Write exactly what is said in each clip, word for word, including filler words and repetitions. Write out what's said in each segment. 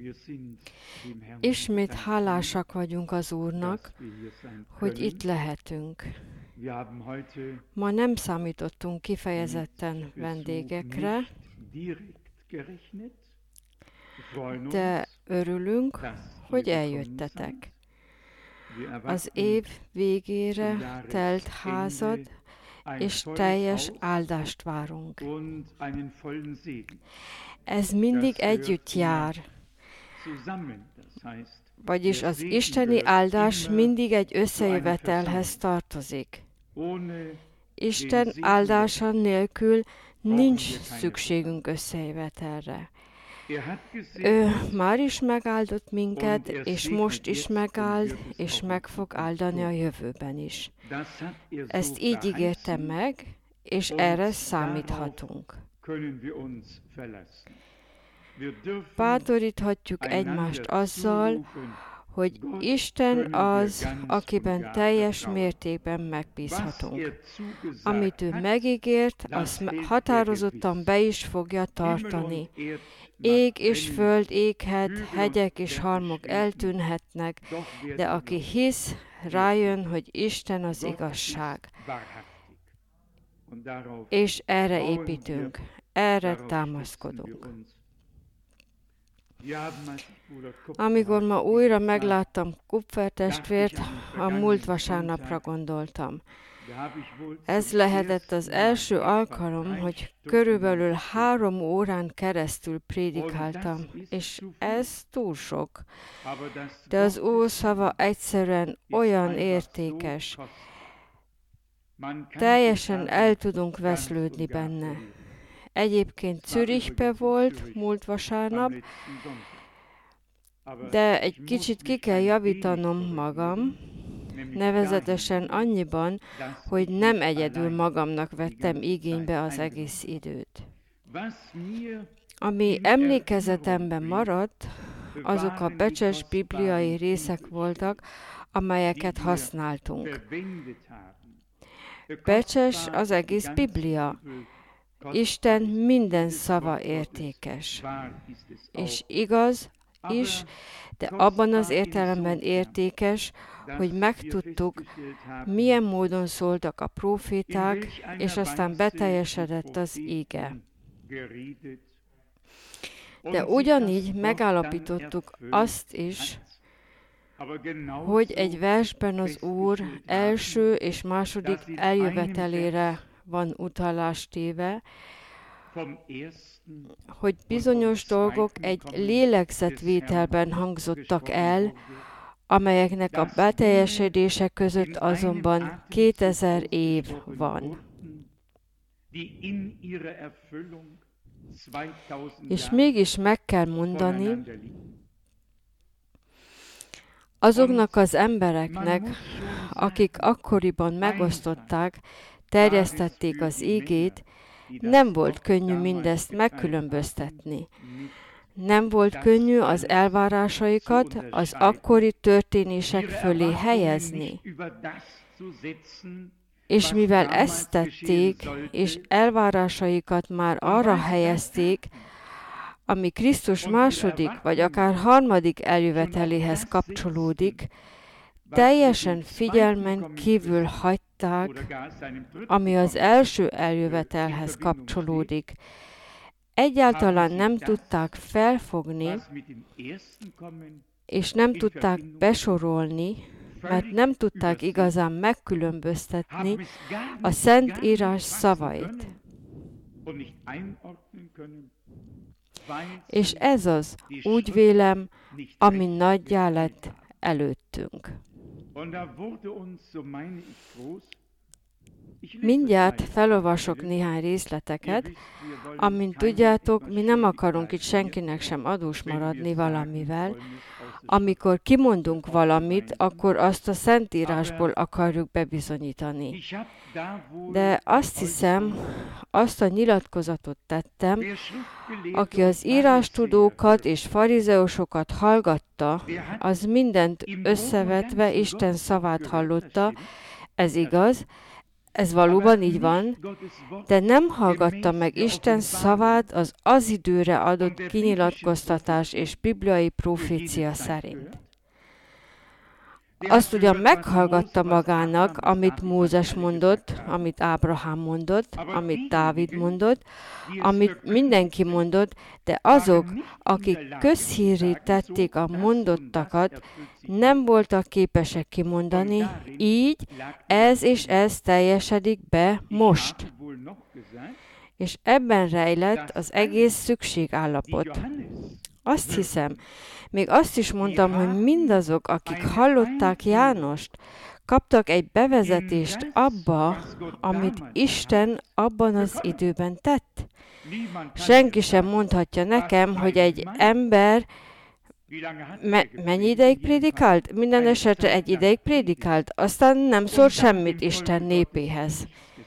Ismét hálásak vagyunk az Úrnak, hogy itt lehetünk. Ma nem számítottunk kifejezetten vendégekre, de örülünk, hogy eljöttetek. Az év végére telt házad, és teljes áldást várunk. Ez mindig együtt jár, vagyis az isteni áldás mindig egy összejövetelhez tartozik. Isten áldása nélkül nincs szükségünk összejövetelre. Ő már is megáldott minket, és most is megáld, és meg fog áldani a jövőben is. Ezt így ígérte meg, és erre számíthatunk. Bátoríthatjuk egymást azzal, hogy Isten az, akiben teljes mértékben megbízhatunk. Amit ő megígért, azt határozottan be is fogja tartani. Ég és föld éghet, hegyek és halmok eltűnhetnek, de aki hisz, rájön, hogy Isten az igazság. És erre építünk, erre támaszkodunk. Amikor ma újra megláttam Kupfer testvért, a múlt vasárnapra gondoltam. Ez lehetett az első alkalom, hogy körülbelül három órán keresztül prédikáltam, és ez túl sok. De az Úr szava egyszerűen olyan értékes. Teljesen el tudunk veszlődni benne. Egyébként Zürichbe volt múlt vasárnap, de egy kicsit ki kell javítanom magam, nevezetesen annyiban, hogy nem egyedül magamnak vettem igénybe az egész időt. Ami emlékezetemben maradt, azok a becses bibliai részek voltak, amelyeket használtunk. Becses az egész Biblia. Isten minden szava értékes. És igaz is, de abban az értelemben értékes, hogy megtudtuk, milyen módon szóltak a próféták, és aztán beteljesedett az íge. De ugyanígy megállapítottuk azt is, hogy egy versben az Úr első és második eljövetelére van utalás téve, hogy bizonyos dolgok egy lélegzetvételben hangzottak el, amelyeknek a beteljesedése között azonban kétezer év van. És mégis meg kell mondani, azoknak az embereknek, akik akkoriban megosztották, terjesztették az ígét, nem volt könnyű mindezt megkülönböztetni. Nem volt könnyű az elvárásaikat az akkori történések fölé helyezni. És mivel ezt tették, és elvárásaikat már arra helyezték, ami Krisztus második vagy akár harmadik eljöveteléhez kapcsolódik, teljesen figyelmen kívül hagyták, ami az első eljövetelhez kapcsolódik. Egyáltalán nem tudták felfogni, és nem tudták besorolni, mert nem tudták igazán megkülönböztetni a Szentírás szavait. És ez az, úgy vélem, ami nagyjá lett előttünk. Mindjárt felolvasok néhány részleteket, amint tudjátok, mi nem akarunk itt senkinek sem adós maradni valamivel. Amikor kimondunk valamit, akkor azt a Szentírásból akarjuk bebizonyítani. De azt hiszem, azt a nyilatkozatot tettem, aki az írástudókat és farizeusokat hallgatta, az mindent összevetve Isten szavát hallotta, ez igaz, Ez valóban így van, de nem hallgatta meg Isten szavát az az időre adott kinyilatkoztatás és bibliai profécia szerint. Azt ugyan meghallgatta magának, amit Mózes mondott, amit Ábrahám mondott, amit Dávid mondott, amit mindenki mondott, de azok, akik közhírré tették a mondottakat, nem voltak képesek kimondani, így ez és ez teljesedik be most. És ebben rejlett az egész szükségállapot. Azt hiszem, még azt is mondtam, hogy mindazok, akik hallották Jánost, kaptak egy bevezetést abba, amit Isten abban az időben tett. Senki sem mondhatja nekem, hogy egy ember me- mennyi ideig prédikált? Minden esetre egy ideig prédikált, aztán nem szólt semmit Isten népéhez.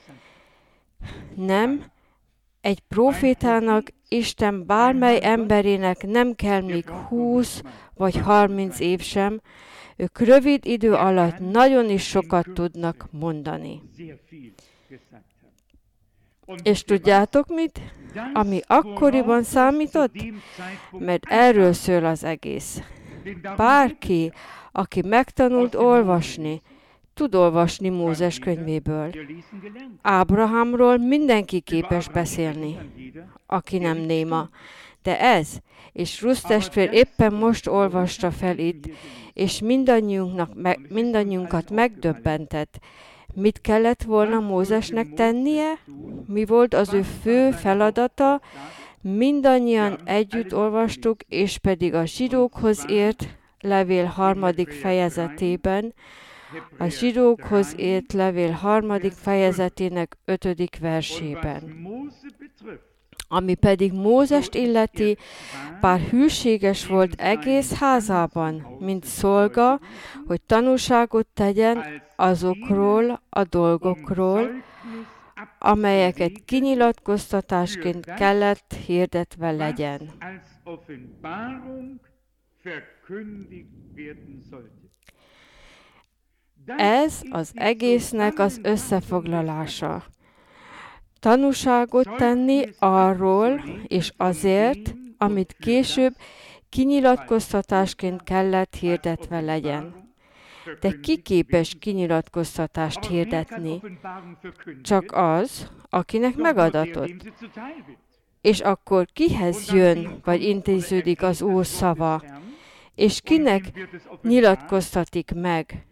Nem, egy profétának, Isten bármely emberének nem kell még húsz vagy harminc év sem, ők rövid idő alatt nagyon is sokat tudnak mondani. És tudjátok mit? Ami akkoriban számított? Mert erről szól az egész. Bárki, aki megtanult olvasni, tud olvasni Mózes könyvéből. Ábrahámról mindenki képes beszélni, aki nem néma. De ez, és Rusz testvér éppen most olvasta fel itt, és mindannyiunknak, me, mindannyiunkat megdöbbentett. Mit kellett volna Mózesnek tennie? Mi volt az ő fő feladata? Mindannyian együtt olvastuk, és pedig a zsidókhoz írt levél harmadik fejezetében, a zsidókhoz írt levél harmadik fejezetének ötödik versében. Ami pedig Mózest illeti, bár hűséges volt egész házában, mint szolga, hogy tanúságot tegyen azokról a dolgokról, amelyeket kinyilatkoztatásként kellett hirdetve legyen. Ez az egésznek az összefoglalása. Tanúságot tenni arról és azért, amit később kinyilatkoztatásként kellett hirdetve legyen. De ki képes kinyilatkoztatást hirdetni? Csak az, akinek megadatott. És akkor kihez jön, vagy intéződik az Úr szava? És kinek nyilatkoztatik meg?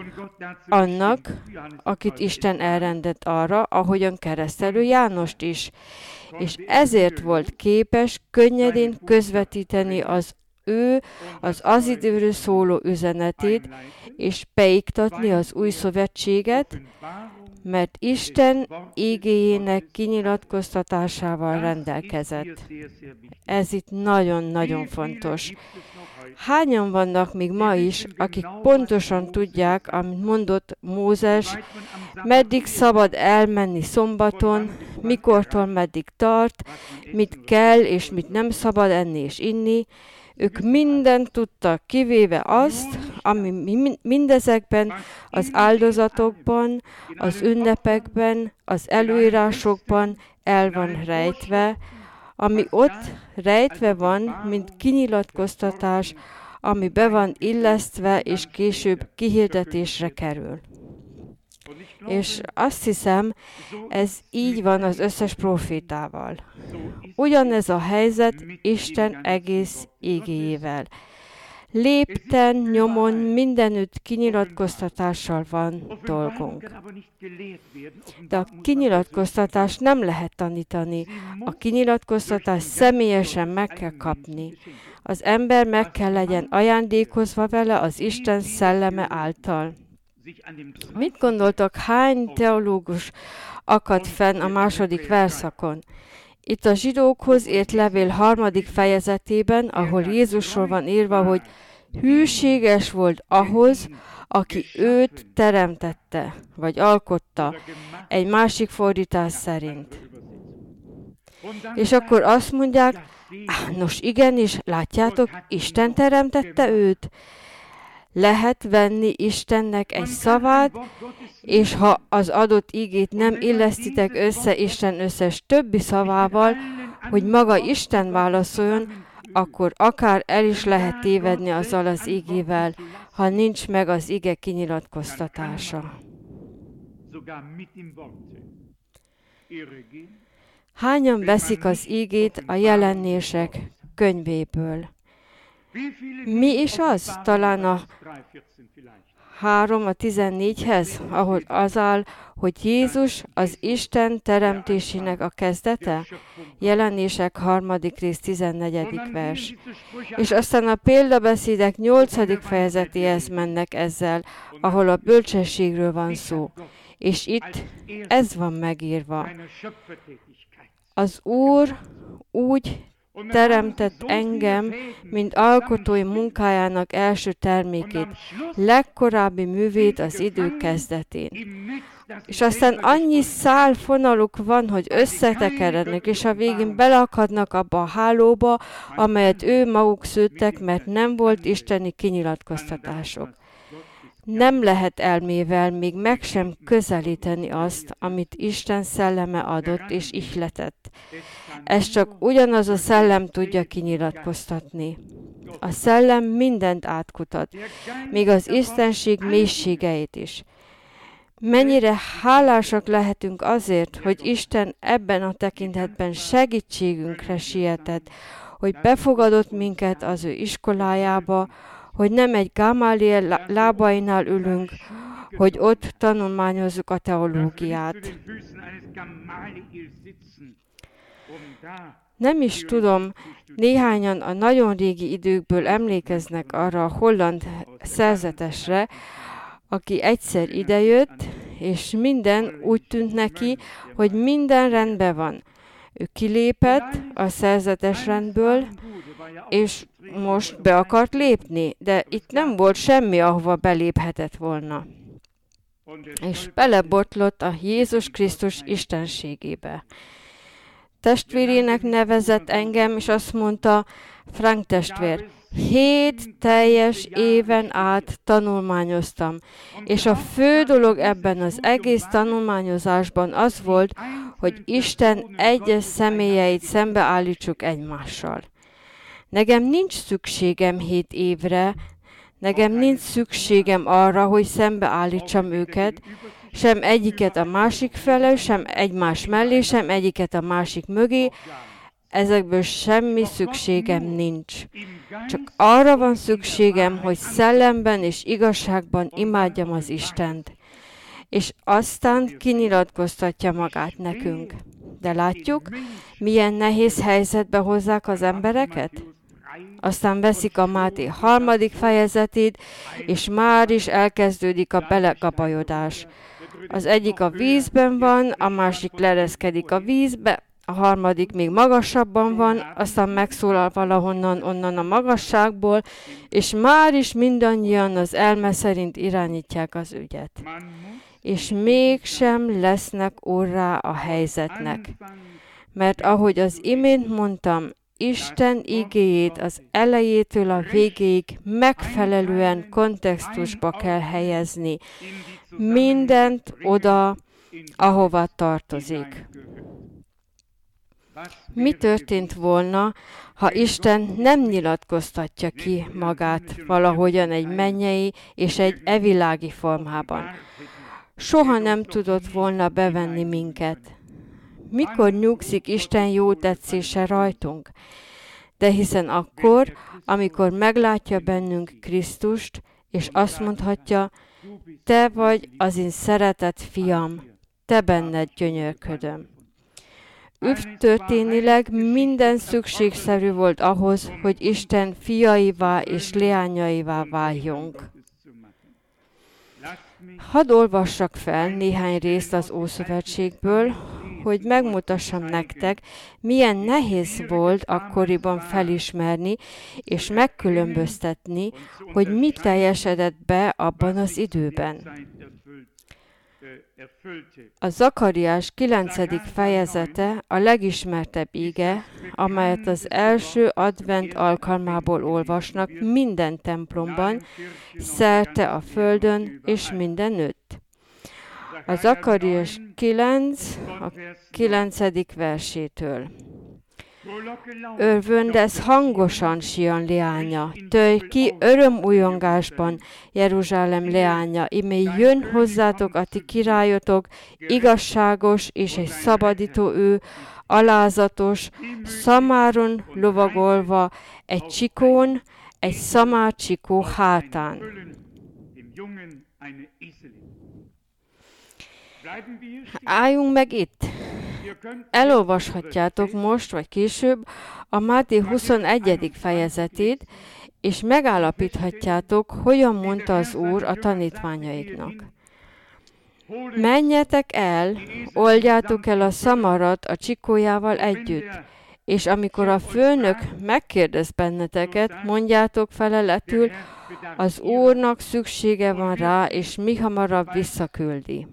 Annak, akit Isten elrendelt arra, ahogyan keresztelő Jánost is. És ezért volt képes könnyedén közvetíteni az ő az az időről szóló üzenetét, és beiktatni az új szövetséget, mert Isten igéjének kinyilatkoztatásával rendelkezett. Ez itt nagyon-nagyon fontos. Hányan vannak még ma is, akik pontosan tudják, amit mondott Mózes, meddig szabad elmenni szombaton, mikortól meddig tart, mit kell és mit nem szabad enni és inni. Ők mindent tudtak, kivéve azt, ami mindezekben az áldozatokban, az ünnepekben, az előírásokban el van rejtve, ami ott rejtve van, mint kinyilatkoztatás, ami be van illesztve, és később kihirdetésre kerül. És azt hiszem, ez így van az összes profétával. Ugyanez a helyzet Isten egész igéjével. Lépten, nyomon, mindenütt kinyilatkoztatással van dolgunk. De a kinyilatkoztatást nem lehet tanítani. A kinyilatkoztatást személyesen meg kell kapni. Az ember meg kell legyen ajándékozva vele az Isten szelleme által. Mit gondoltak, hány teológus akadt fenn a második verszakon? Itt a zsidókhoz írt levél harmadik fejezetében, ahol Jézusról van írva, hogy hűséges volt ahhoz, aki őt teremtette, vagy alkotta, egy másik fordítás szerint. És akkor azt mondják, nos igenis, látjátok, Isten teremtette őt. Lehet venni Istennek egy szavát, és ha az adott igét nem illesztitek össze Isten összes többi szavával, hogy maga Isten válaszoljon, akkor akár el is lehet tévedni azzal az igével, ha nincs meg az ige kinyilatkoztatása. Hányan veszik az igét a jelenések könyvéből? Mi is az? Talán a három a tizennégyhez, ahol az áll, hogy Jézus az Isten teremtésének a kezdete? Jelenések harmadik rész tizennegyedik vers. És aztán a példabeszédek nyolcadik fejezetéhez mennek ezzel, ahol a bölcsességről van szó. És itt ez van megírva. Az Úr úgy teremtett engem, mint alkotói munkájának első termékét, legkorábbi művét az idők kezdetén. És aztán annyi szálfonaluk van, hogy összetekerednek, és a végén belakadnak abba a hálóba, amelyet ő maguk szőttek, mert nem volt isteni kinyilatkoztatások. Nem lehet elmével még meg sem közelíteni azt, amit Isten szelleme adott és ihletett. Ez csak ugyanaz a szellem tudja kinyilatkoztatni. A szellem mindent átkutat, még az istenség mélységeit is. Mennyire hálásak lehetünk azért, hogy Isten ebben a tekintetben segítségünkre sietett, hogy befogadott minket az ő iskolájába, hogy nem egy Gamaliel lábainál ülünk, hogy ott tanulmányozzuk a teológiát. Nem is tudom, néhányan a nagyon régi időkből emlékeznek arra a holland szerzetesre, aki egyszer idejött, és minden úgy tűnt neki, hogy minden rendben van. Ő kilépett a szerzetes rendből, és most be akart lépni, de itt nem volt semmi, ahova beléphetett volna. És belebotlott a Jézus Krisztus istenségébe. Testvérének nevezett engem, és azt mondta, Frank testvér, hét teljes éven át tanulmányoztam, és a fő dolog ebben az egész tanulmányozásban az volt, hogy Isten egyes személyeit szembeállítsuk egymással. Nekem nincs szükségem hét évre, nekem nincs szükségem arra, hogy szembeállítsam őket, sem egyiket a másik felől, sem egymás mellé, sem egyiket a másik mögé, ezekből semmi szükségem nincs. Csak arra van szükségem, hogy szellemben és igazságban imádjam az Istent. És aztán kinyilatkoztatja magát nekünk. De látjuk, milyen nehéz helyzetbe hozzák az embereket? Aztán veszik a Máté harmadik fejezetét, és már is elkezdődik a belekapajodás. Az egyik a vízben van, a másik lereszkedik a vízbe, a harmadik még magasabban van, aztán megszólal valahonnan onnan a magasságból, és már is mindannyian az elme szerint irányítják az ügyet. És mégsem lesznek orrá a helyzetnek. Mert ahogy az imént mondtam, Isten igéjét az elejétől a végéig megfelelően kontextusba kell helyezni. Mindent oda, ahova tartozik. Mi történt volna, ha Isten nem nyilatkoztatja ki magát valahogyan egy mennyei és egy evilági formában? Soha nem tudott volna bevenni minket. Mikor nyugszik Isten jó tetszése rajtunk? De hiszen akkor, amikor meglátja bennünk Krisztust, és azt mondhatja, te vagy az én szeretett fiam, te benned gyönyörködöm. Üv történileg minden szükségszerű volt ahhoz, hogy Isten fiaivá és leányaivá váljunk. Hadd olvassak fel néhány részt az Ószövetségből, hogy megmutassam nektek, milyen nehéz volt akkoriban felismerni és megkülönböztetni, hogy mi teljesedett be abban az időben. A Zakariás kilencedik fejezete a legismertebb ige, amelyet az első advent alkalmából olvasnak minden templomban, szerte a földön és mindenütt. A Zakariás kilenc, a kilencedik versétől. Örvöndez hangosan, Sion leánya, törj ki örömújongásban, Jeruzsálem leánya, imé jön hozzátok a ti királyotok, igazságos és egy szabadító ő, alázatos, szamáron lovagolva, egy csikón, egy szamárcsikó hátán. Álljunk meg itt. Elolvashatjátok most vagy később a Máté huszonegyedik fejezetét, és megállapíthatjátok, hogyan mondta az Úr a tanítványaiknak. Menjetek el, oldjátok el a szamarat a csikójával együtt, és amikor a főnök megkérdez benneteket, mondjátok feleletül, az Úrnak szüksége van rá, és mihamarabb visszaküldi.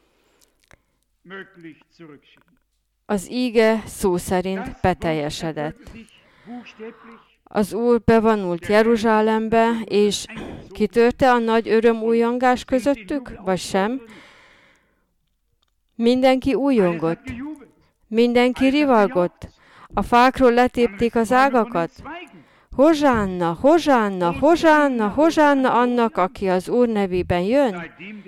Az íge szó szerint beteljesedett. Az Úr bevonult Jeruzsálembe, és kitörte a nagy örömújongás közöttük, vagy sem? Mindenki újongott. Mindenki rivalgott. A fákról letépték az ágakat. Hozsánna, hozsánna, hozsánna, hozsánna annak, aki az Úr nevében jön.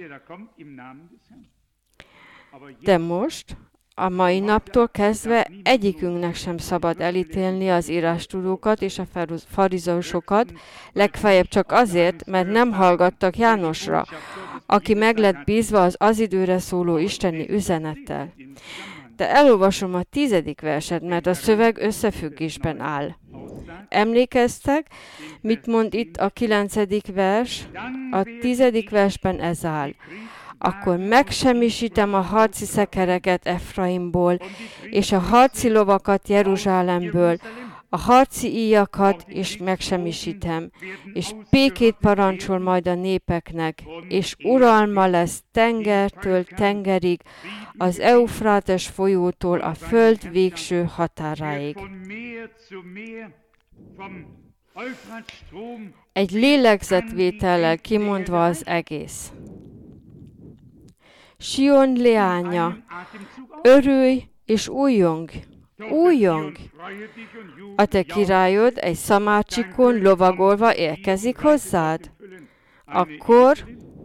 De most, a mai naptól kezdve egyikünknek sem szabad elítélni az írástudókat és a farizeusokat, legfeljebb csak azért, mert nem hallgattak Jánosra, aki meg lett bízva az az időre szóló isteni üzenettel. De elolvasom a tizedik verset, mert a szöveg összefüggésben áll. Emlékeztek, mit mond itt a kilencedik vers? A tizedik versben ez áll. Akkor megsemmisítem a harci szekereket Efraimból, és a harci lovakat Jeruzsálemből, a harci íjakat is megsemmisítem, és békét parancsol majd a népeknek, és uralma lesz tengertől tengerig, az Eufrátes folyótól a föld végső határáig. Egy lélegzetvétellel kimondva az egész. Sion leánya, örülj és újjong, újjong! A te királyod egy szamárcsikón lovagolva érkezik hozzád. Akkor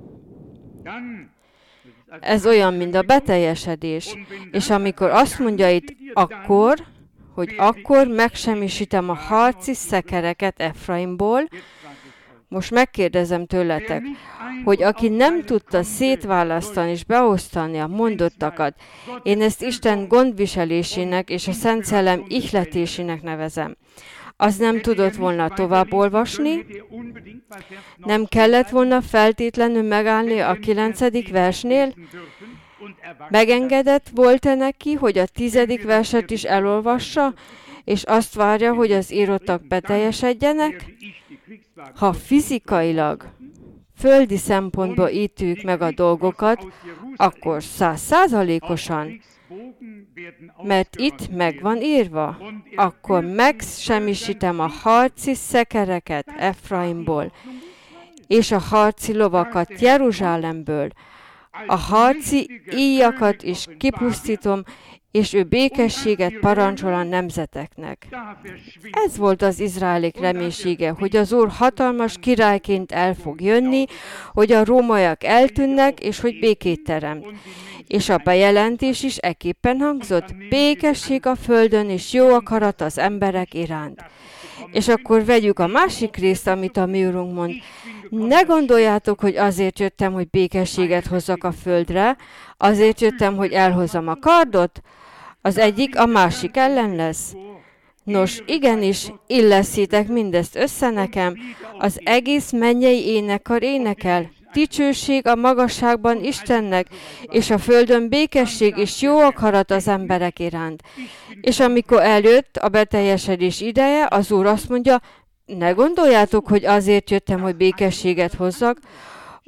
ez olyan, mint a beteljesedés. És amikor azt mondja itt akkor, hogy akkor megsemmisítem a harci szekereket Efraimból, most megkérdezem tőletek, hogy aki nem tudta szétválasztani és beosztani a mondottakat, én ezt Isten gondviselésének és a Szent Szellem ihletésének nevezem. Az nem tudott volna tovább olvasni, nem kellett volna feltétlenül megállni a kilencedik versnél, megengedett volt-e neki, hogy a tizedik verset is elolvassa, és azt várja, hogy az írottak beteljesedjenek? Ha fizikailag, földi szempontból ítők meg a dolgokat, akkor százszázalékosan, mert itt meg van írva, akkor megsemmisítem a harci szekereket Efraimból, és a harci lovakat Jeruzsálemből, a harci íjakat is kipusztítom, és ő békességet parancsol a nemzeteknek. Ez volt az izraelik reménysége, hogy az Úr hatalmas királyként el fog jönni, hogy a rómaiak eltűnnek, és hogy békét teremt. És a bejelentés is ekképpen hangzott, békesség a földön, és jó akarat az emberek iránt. És akkor vegyük a másik részt, amit a mi Úrunk mond. Ne gondoljátok, hogy azért jöttem, hogy békességet hozzak a földre, azért jöttem, hogy elhozzam a kardot, az egyik a másik ellen lesz. Nos, igenis, illeszítek mindezt össze nekem, az egész mennyei énekkar énekel, dicsőség a magasságban Istennek, és a földön békesség és jó akarat az emberek iránt. És amikor eljött a beteljesedés ideje, az Úr azt mondja, ne gondoljátok, hogy azért jöttem, hogy békességet hozzak.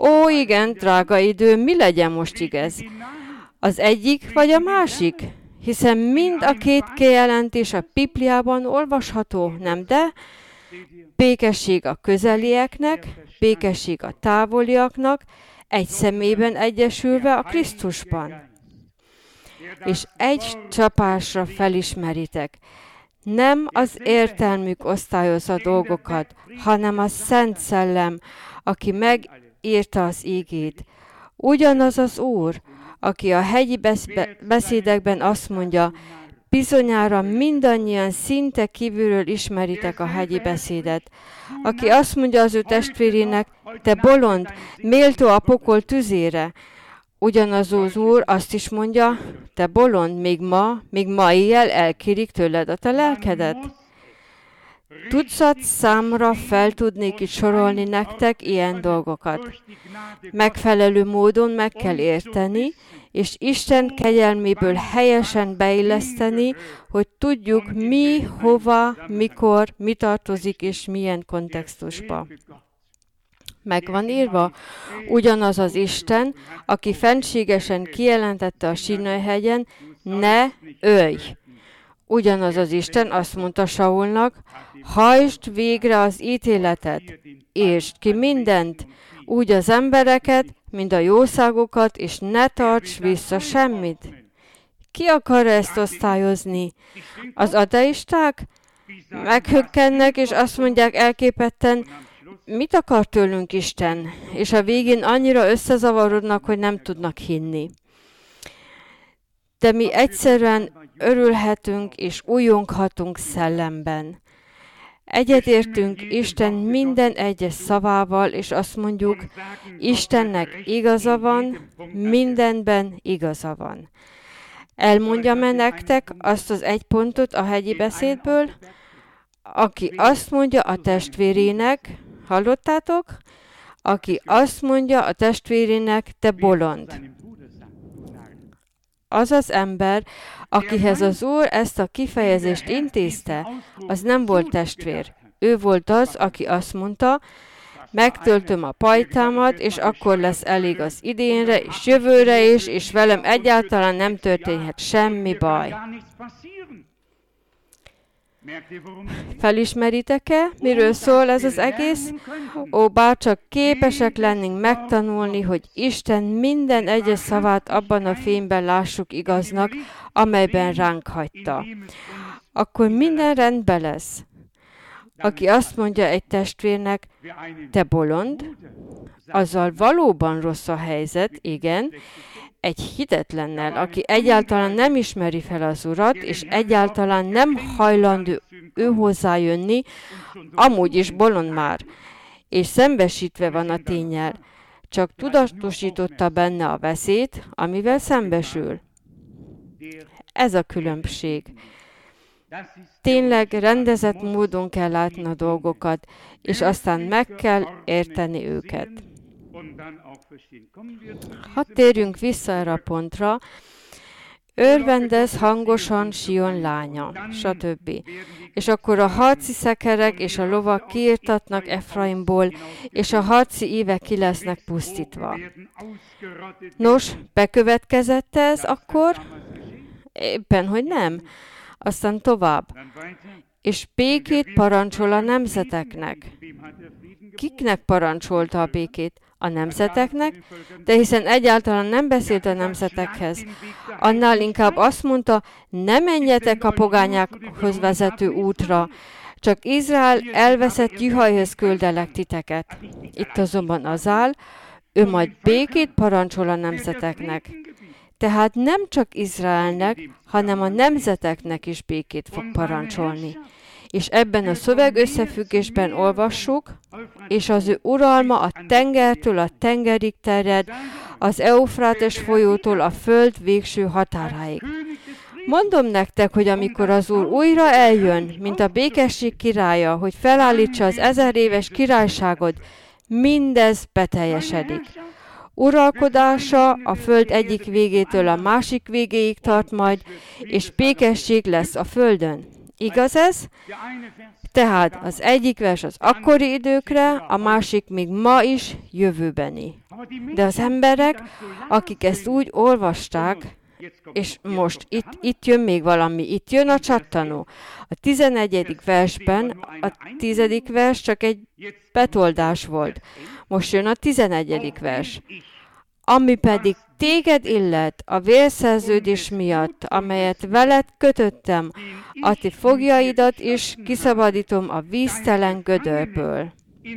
Ó, igen, drága idő, mi legyen most igaz? Az egyik vagy a másik? Hiszen mind a két kijelentés a Bibliában olvasható, nem de? Békesség a közelieknek, békesség a távoliaknak, egy személyben egyesülve a Krisztusban. És egy csapásra felismeritek. Nem az értelmük osztályozza dolgokat, hanem a Szent Szellem, aki megírta az ígét. Ugyanaz az Úr, aki a hegyi beszédekben azt mondja, bizonyára mindannyian szinte kívülről ismeritek a hegyi beszédet, aki azt mondja az ő testvérének, te bolond, méltó a pokol tüzére. Ugyanaz az Úr azt is mondja, te bolond, még ma, még ma éjjel elkérik tőled a te lelkedet. Tucat számra fel tudnék itt sorolni nektek ilyen dolgokat. Megfelelő módon meg kell érteni, és Isten kegyelméből helyesen beilleszteni, hogy tudjuk mi, hova, mikor, mi tartozik és milyen kontextusba. Meg van írva, ugyanaz az Isten, aki fenségesen kijelentette a Sinai-hegyen, ne ölj! Ugyanaz az Isten azt mondta Saulnak, hajtsd végre az ítéletet, értsd ki mindent, úgy az embereket, mint a jószágokat, és ne tarts vissza semmit. Ki akar ezt osztályozni? Az ateisták? Meghökkennek, és azt mondják elképetten, mit akar tőlünk Isten? És a végén annyira összezavarodnak, hogy nem tudnak hinni. De mi egyszerűen örülhetünk és újonghatunk szellemben. Egyetértünk Isten minden egyes szavával, és azt mondjuk, Istennek igaza van, mindenben igaza van. Elmondjam-e nektek azt az egy pontot a hegyi beszédből, aki azt mondja a testvérének, hallottátok? Aki azt mondja a testvérének, te bolond. Az az ember, akihez az Úr ezt a kifejezést intézte, az nem volt testvér. Ő volt az, aki azt mondta, megtöltöm a pajtámat, és akkor lesz elég az idénre, és jövőre is, és velem egyáltalán nem történhet semmi baj. Felismeritek-e, miről szól ez az egész? Ó, bárcsak képesek lennénk megtanulni, hogy Isten minden egyes szavát abban a fényben lássuk igaznak, amelyben ránk hagyta. Akkor minden rendben lesz. Aki azt mondja egy testvérnek, te bolond, azzal valóban rossz a helyzet, igen, egy hitetlennel, aki egyáltalán nem ismeri fel az Urat, és egyáltalán nem hajlandó ő hozzájönni, amúgy is bolond már, és szembesítve van a ténnyel, csak tudatosította benne a veszélyt, amivel szembesül. Ez a különbség. Tényleg rendezett módon kell látni a dolgokat, és aztán meg kell érteni őket. Hadd térjünk vissza erre a pontra. Örvendez hangosan Sion lánya, stb. És akkor a harci szekerek és a lovak kiirtatnak Efraimból, és a harci ívek ki lesznek pusztítva. Nos, bekövetkezett ez akkor? Éppen, hogy nem. Aztán tovább. És békét parancsol a nemzeteknek. Kiknek parancsolta a békét? A nemzeteknek, de hiszen egyáltalán nem beszélt a nemzetekhez. Annál inkább azt mondta, ne menjetek a pogányákhoz vezető útra, csak Izrael elveszett juhajhoz küldelek titeket. Itt azonban az áll, ő majd békét parancsol a nemzeteknek. Tehát nem csak Izraelnek, hanem a nemzeteknek is békét fog parancsolni. És ebben a szöveg összefüggésben olvassuk, és az ő uralma a tengertől a tengerig terjed, az Eufrátes folyótól a föld végső határáig. Mondom nektek, hogy amikor az Úr újra eljön, mint a békesség királya, hogy felállítsa az ezer éves királyságot, mindez beteljesedik. Uralkodása a föld egyik végétől a másik végéig tart majd, és békesség lesz a földön. Igaz ez? Tehát az egyik vers az akkori időkre, a másik még ma is jövőbeni. De az emberek, akik ezt úgy olvasták, és most itt, itt jön még valami, itt jön a csattanó. A tizenegyedik versben a tizedik vers csak egy betoldás volt. Most jön a tizenegyedik vers. Ami pedig téged illet a vérszerződés miatt, amelyet veled kötöttem, a ti fogjaidat is kiszabadítom a víztelen gödörből.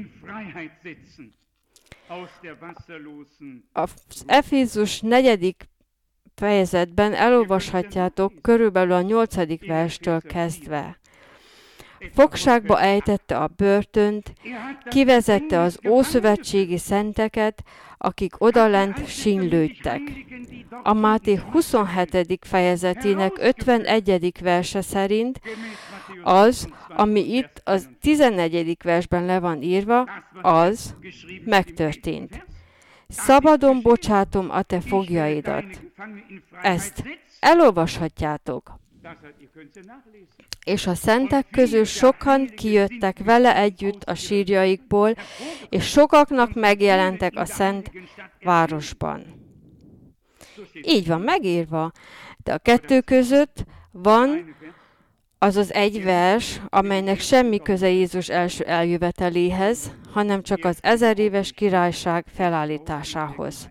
Az Efézus negyedik fejezetben elolvashatjátok körülbelül a nyolcadik verstől kezdve. Fogságba ejtette a börtönt, kivezette az ószövetségi szenteket, akik odalent sínylődtek. A Máté huszonhetedik fejezetének ötvenegyedik verse szerint az, ami itt az tizennegyedik versben le van írva, az megtörtént. Szabadon bocsátom a te fogjaidat. Ezt elolvashatjátok. És a szentek közül sokan kijöttek vele együtt a sírjaikból, és sokaknak megjelentek a szent városban. Így van megírva, de a kettő között van az az egy vers, amelynek semmi köze Jézus első eljöveteléhez, hanem csak az ezer éves királyság felállításához.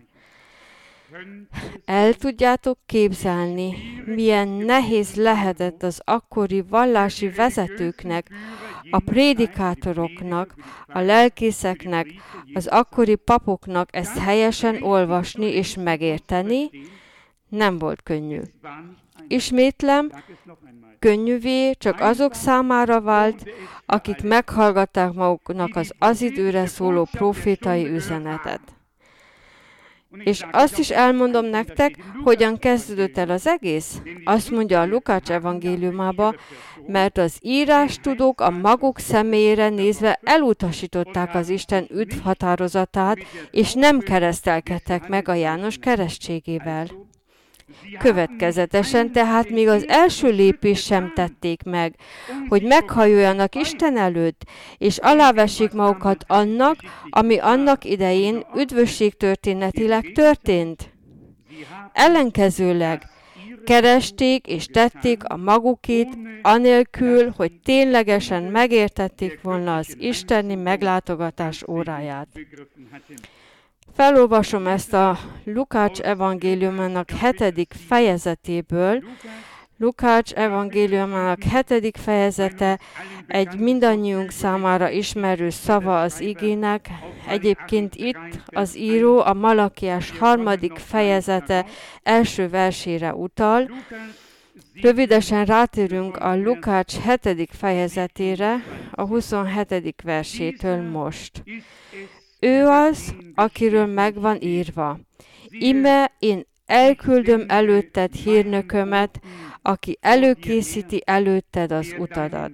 El tudjátok képzelni, milyen nehéz lehetett az akkori vallási vezetőknek, a prédikátoroknak, a lelkészeknek, az akkori papoknak ezt helyesen olvasni és megérteni? Nem volt könnyű. Ismétlem, könnyűvé csak azok számára vált, akik meghallgatták maguknak az az időre szóló profétai üzenetet. És azt is elmondom nektek, hogyan kezdődött el az egész. Azt mondja a Lukács evangéliumába, mert az írástudók a maguk személyére nézve elutasították az Isten üdv határozatát, és nem keresztelkedtek meg a János keresztségével. Következetesen tehát még az első lépést sem tették meg, hogy meghajoljanak Isten előtt, és alávessék magukat annak, ami annak idején üdvösségtörténetileg történt. Ellenkezőleg keresték és tették a magukét, anélkül, hogy ténylegesen megértették volna az isteni meglátogatás óráját. Felolvasom ezt a Lukács evangéliumának hetedik fejezetéből. Lukács evangéliumának hetedik fejezete egy mindannyiunk számára ismerő szava az igének. Egyébként itt az író a Malakiás harmadik fejezete első versére utal. Rövidesen rátérünk a Lukács hetedik fejezetére, a huszonhetedik versétől most. Ő az, akiről megvan írva. Ime én elküldöm előtted hírnökömet, aki előkészíti előtted az utadat.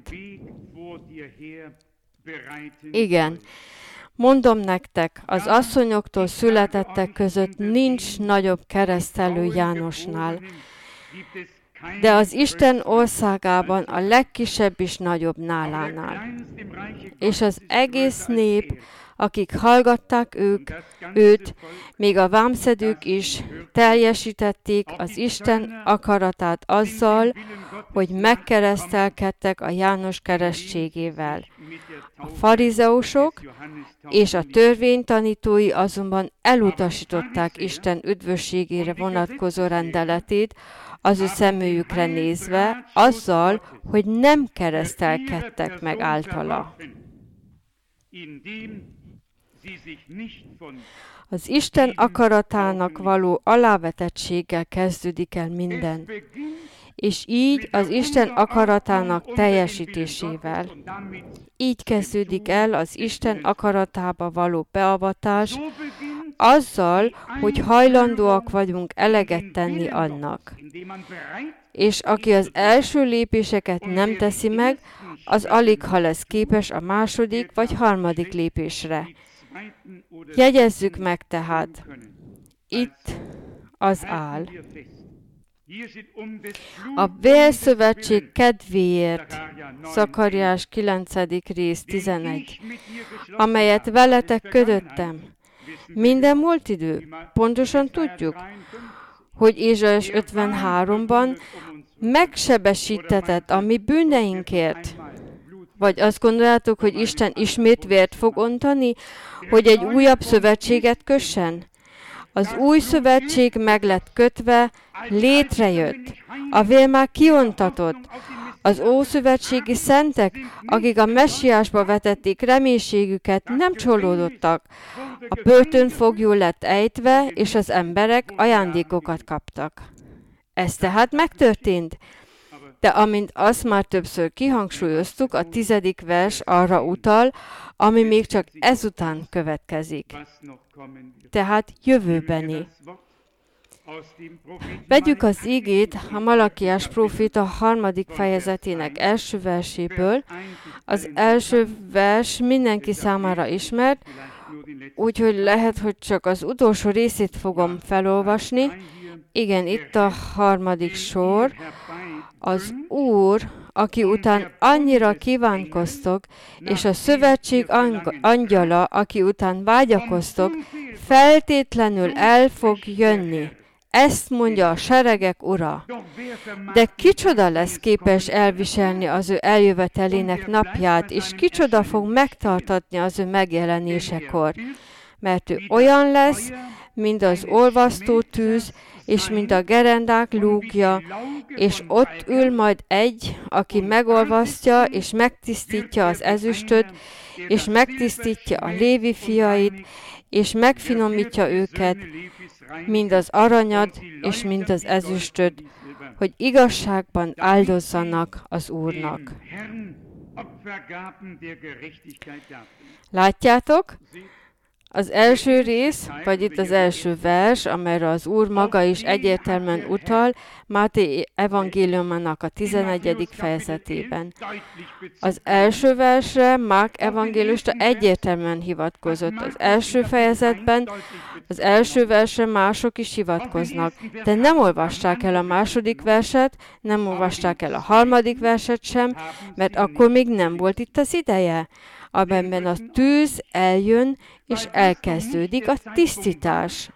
Igen, mondom nektek, az asszonyoktól születettek között nincs nagyobb keresztelő Jánosnál, de az Isten országában a legkisebb is nagyobb nálánál. És az egész nép, akik hallgatták ők, őt, még a vámszedők is teljesítették az Isten akaratát azzal, hogy megkeresztelkedtek a János keresztségével. A farizeusok és a törvénytanítói azonban elutasították Isten üdvösségére vonatkozó rendeletét, az ő szemőjükre nézve, azzal, hogy nem keresztelkedtek meg általa. Az Isten akaratának való alávetettséggel kezdődik el minden, és így az Isten akaratának teljesítésével. Így kezdődik el az Isten akaratába való beavatás, azzal, hogy hajlandóak vagyunk eleget tenni annak. És aki az első lépéseket nem teszi meg, az aligha lesz képes a második vagy harmadik lépésre. Jegyezzük meg tehát, itt az áll. A vérszövetség kedvéért, Zakariás kilencedik rész tizenegy, amelyet veletek kötöttem, Minden múlt idő. Pontosan tudjuk, hogy Ézsaiás ötvenháromban megsebesítetett a mi bűneinkért. Vagy azt gondoljátok, hogy Isten ismét vért fog ontani, hogy egy újabb szövetséget kössen? Az új szövetség meg lett kötve, létrejött. A vér már kiontatott. Az ószövetségi szentek, akik a messiásba vetették reménységüket, nem csalódottak. A börtönfoglyú lett ejtve, és az emberek ajándékokat kaptak. Ez tehát megtörtént. De amint azt már többször kihangsúlyoztuk, a tizedik vers arra utal, ami még csak ezután következik. Tehát jövőbeni. Vegyük az igét a Malakiás próféta harmadik fejezetének első verséből. Az első vers mindenki számára ismert, úgyhogy lehet, hogy csak az utolsó részét fogom felolvasni. Igen, itt a harmadik sor. Az Úr, aki után annyira kívánkoztok, és a szövetség angyala, aki után vágyakoztok, feltétlenül el fog jönni. Ezt mondja a seregek ura. De kicsoda lesz képes elviselni az ő eljövetelének napját, és kicsoda fog megtartatni az ő megjelenésekor? Mert ő olyan lesz, mint az olvasztó tűz, és mint a gerendák lúgja, és ott ül majd egy, aki megolvasztja, és megtisztítja az ezüstöt, és megtisztítja a Lévi fiait, és megfinomítja őket, mind az aranyat, és mind az ezüstöt, hogy igazságban áldozzanak az Úrnak. Látjátok? Az első rész, vagy itt az első vers, amelyre az Úr maga is egyértelműen utal, Máté evangéliumának a tizenegyedik fejezetében. Az első versre Márk evangélista egyértelműen hivatkozott. Az első fejezetben, az első versre mások is hivatkoznak, de nem olvasták el a második verset, nem olvasták el a harmadik verset sem, mert akkor még nem volt itt az ideje, amelyben a tűz eljön, és elkezdődik a tisztítás.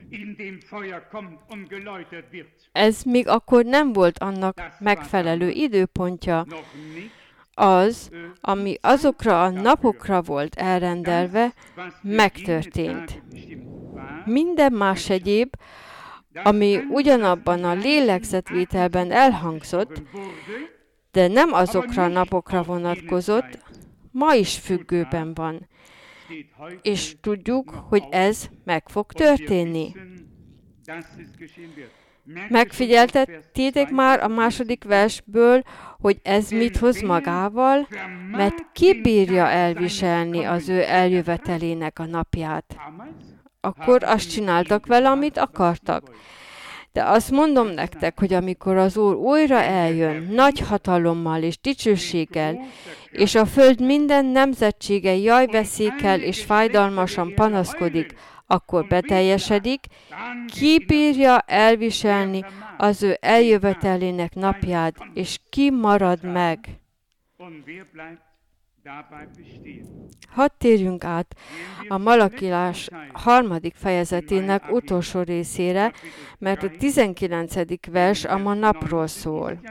Ez még akkor nem volt annak megfelelő időpontja. Az, ami azokra a napokra volt elrendelve, megtörtént. Minden más egyéb, ami ugyanabban a lélegzetvételben elhangzott, de nem azokra a napokra vonatkozott, ma is függőben van. És tudjuk, hogy ez meg fog történni. Megfigyeltettétek már a második versből, hogy ez mit hoz magával, mert ki bírja elviselni az ő eljövetelének a napját. Akkor azt csináltak vele, amit akartak. De azt mondom nektek, hogy amikor az Úr újra eljön, nagy hatalommal és dicsőséggel, és a föld minden nemzetsége jajveszékkel és fájdalmasan panaszkodik, akkor beteljesedik, ki bírja elviselni az ő eljövetelének napját, és ki marad meg. Hadd térjünk át a Malakiás harmadik fejezetének utolsó részére, mert a tizenkilencedik vers a ma napról szól.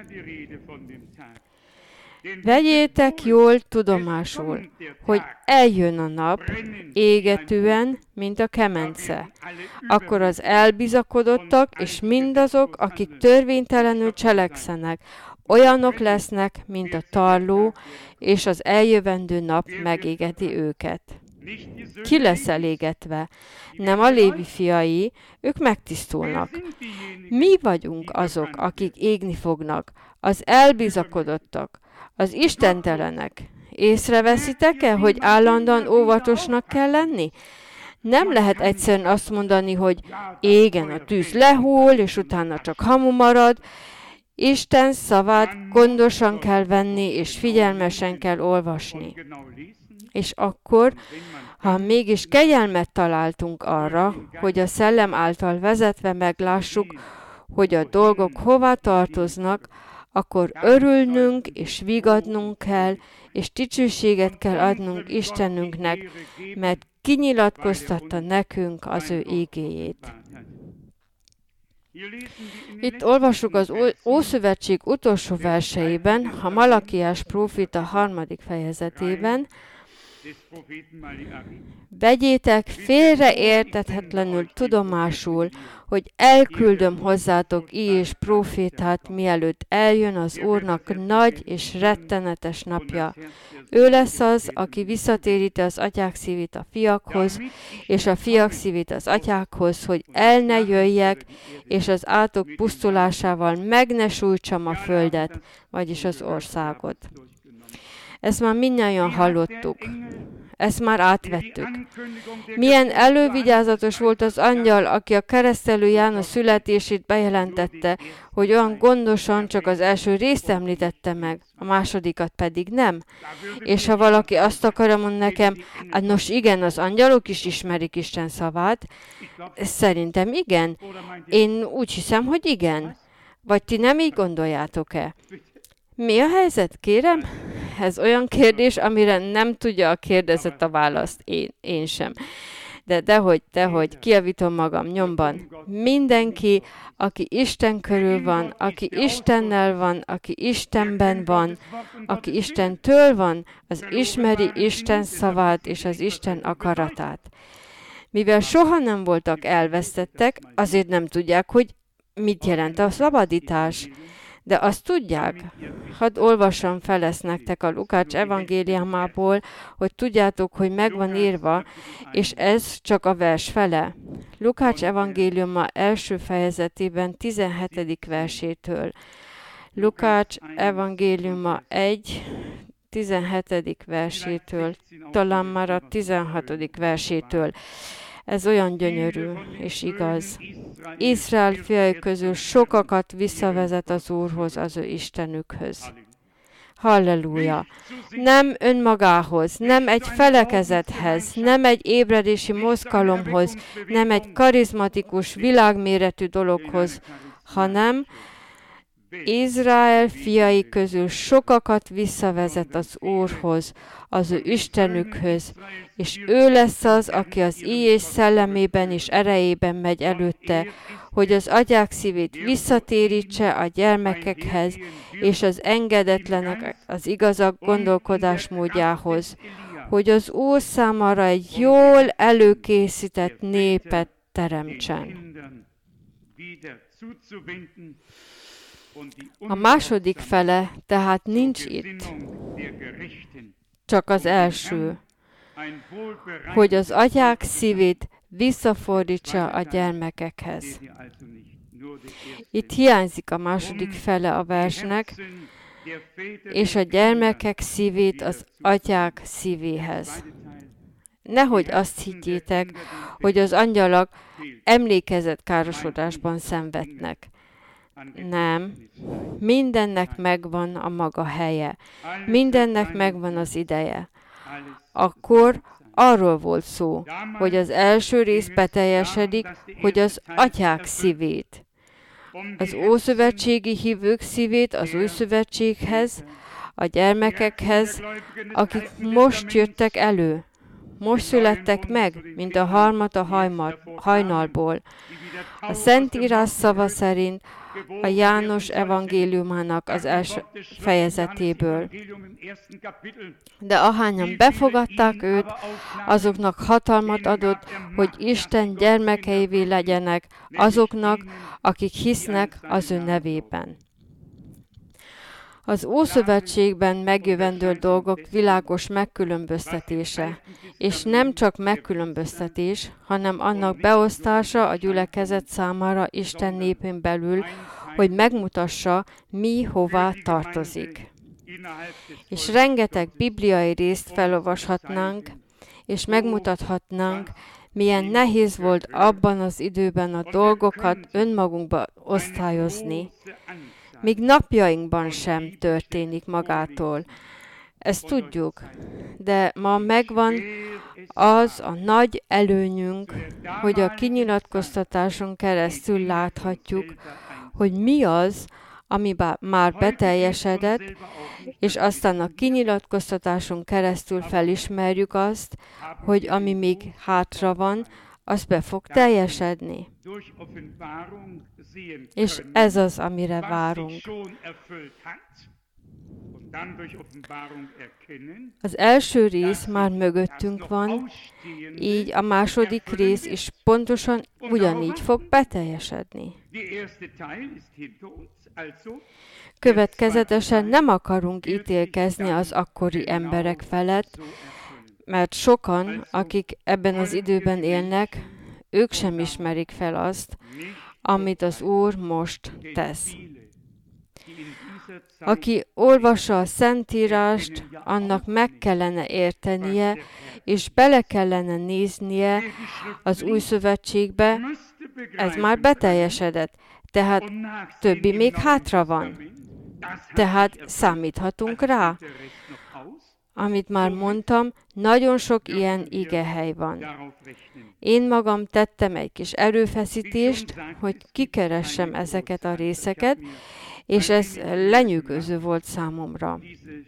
Vegyétek jól tudomásul, hogy eljön a nap, égetően, mint a kemence. Akkor az elbizakodottak, és mindazok, akik törvénytelenül cselekszenek, olyanok lesznek, mint a tarló, és az eljövendő nap megégeti őket. Ki lesz elégetve? Nem a Lévi fiai, ők megtisztulnak. Mi vagyunk azok, akik égni fognak, az elbizakodottak, az istentelenek. Észreveszitek-e, hogy állandóan óvatosnak kell lenni? Nem lehet egyszerűen azt mondani, hogy égen a tűz lehúl, és utána csak hamu marad. Isten szavát gondosan kell venni, és figyelmesen kell olvasni. És akkor, ha mégis kegyelmet találtunk arra, hogy a szellem által vezetve meglássuk, hogy a dolgok hova tartoznak, akkor örülnünk és vigadnunk kell, és dicsőséget kell adnunk Istenünknek, mert kinyilatkoztatta nekünk az ő ígéjét. Itt olvassuk az Ószövetség utolsó verseiben, a Malakiás próféta harmadik fejezetében, vegyétek félreértethetetlenül tudomásul, hogy elküldöm hozzátok így és prófétát, mielőtt eljön az Úrnak nagy és rettenetes napja. Ő lesz az, aki visszatéríti az atyák szívét a fiakhoz, és a fiak szívét az atyákhoz, hogy el ne jöjjek, és az átok pusztulásával meg ne sújtsam a földet, vagyis az országot. Ezt már mindnyájan hallottuk. Ezt már átvettük. Milyen elővigyázatos volt az angyal, aki a keresztelő János születését bejelentette, hogy olyan gondosan csak az első részt említette meg, a másodikat pedig nem. És ha valaki azt akarja mondani nekem, hát nos igen, az angyalok is ismerik Isten szavát, szerintem igen. Én úgy hiszem, hogy igen. Vagy ti nem így gondoljátok-e? Mi a helyzet, kérem? Ez olyan kérdés, amire nem tudja a kérdezett a választ, én, én sem. De dehogy, dehogy, kijavítom magam nyomban. Mindenki, aki Isten körül van, aki Istennel van, aki Istenben van, aki Istentől van, az ismeri Isten szavát és az Isten akaratát. Mivel soha nem voltak elvesztettek, azért nem tudják, hogy mit jelent a szabadítás. De azt tudják, hadd olvassam fel ezt nektek a Lukács evangéliumából, hogy tudjátok, hogy megvan írva, és ez csak a vers fele. Lukács evangéliuma első fejezetében tizenhetedik versétől. Lukács evangéliuma egy, tizenhetedik versétől, talán már a tizenhatodik versétől. Ez olyan gyönyörű és igaz. Izrael fiai közül sokakat visszavezet az Úrhoz, az ő Istenükhöz. Halleluja! Nem önmagához, nem egy felekezethez, nem egy ébredési mozgalomhoz, nem egy karizmatikus, világméretű dologhoz, hanem Izrael fiai közül sokakat visszavezet az Úrhoz, az ő Istenükhöz, és ő lesz az, aki az íjés szellemében és erejében megy előtte, hogy az atyák szívét visszatérítse a gyermekekhez, és az engedetlenek az igazak gondolkodásmódjához, hogy az Úr számára egy jól előkészített népet teremtsen. A második fele tehát nincs itt, csak az első, hogy az atyák szívét visszafordítsa a gyermekekhez. Itt hiányzik a második fele a versnek, és a gyermekek szívét az atyák szívéhez. Nehogy azt higgyétek, hogy az angyalok emlékezetkárosodásban szenvednek. Nem. Mindennek megvan a maga helye. Mindennek megvan az ideje. Akkor arról volt szó, hogy az első rész beteljesedik, hogy az atyák szívét. Az ószövetségi hívők szívét az új szövetséghez, a gyermekekhez, akik most jöttek elő. Most születtek meg, mint a harmat a hajmar, hajnalból. A Szentírás szava szerint a János evangéliumának az első fejezetéből. De ahányan befogadták őt, azoknak hatalmat adott, hogy Isten gyermekeivé legyenek, azoknak, akik hisznek az ő nevében. Az Ószövetségben megjövendő dolgok világos megkülönböztetése, és nem csak megkülönböztetés, hanem annak beosztása a gyülekezet számára Isten népén belül, hogy megmutassa, mi hová tartozik. És rengeteg bibliai részt felolvashatnánk, és megmutathatnánk, milyen nehéz volt abban az időben a dolgokat önmagunkba osztályozni. Míg napjainkban sem történik magától. Ezt tudjuk, de ma megvan az a nagy előnyünk, hogy a kinyilatkoztatáson keresztül láthatjuk, hogy mi az, ami már beteljesedett, és aztán a kinyilatkoztatáson keresztül felismerjük azt, hogy ami még hátra van, az be fog teljesedni. És ez az, amire várunk. Az első rész már mögöttünk van, így a második rész is pontosan ugyanígy fog beteljesedni. Következetesen nem akarunk ítélkezni az akkori emberek felett, mert sokan, akik ebben az időben élnek, ők sem ismerik fel azt, amit az Úr most tesz. Aki olvassa a Szentírást, annak meg kellene értenie, és bele kellene néznie az Új Szövetségbe, ez már beteljesedett, tehát többi még hátra van. Tehát számíthatunk rá. Amit már mondtam, nagyon sok ilyen igehely van. Én magam tettem egy kis erőfeszítést, hogy kikeressem ezeket a részeket, és ez lenyűgöző volt számomra.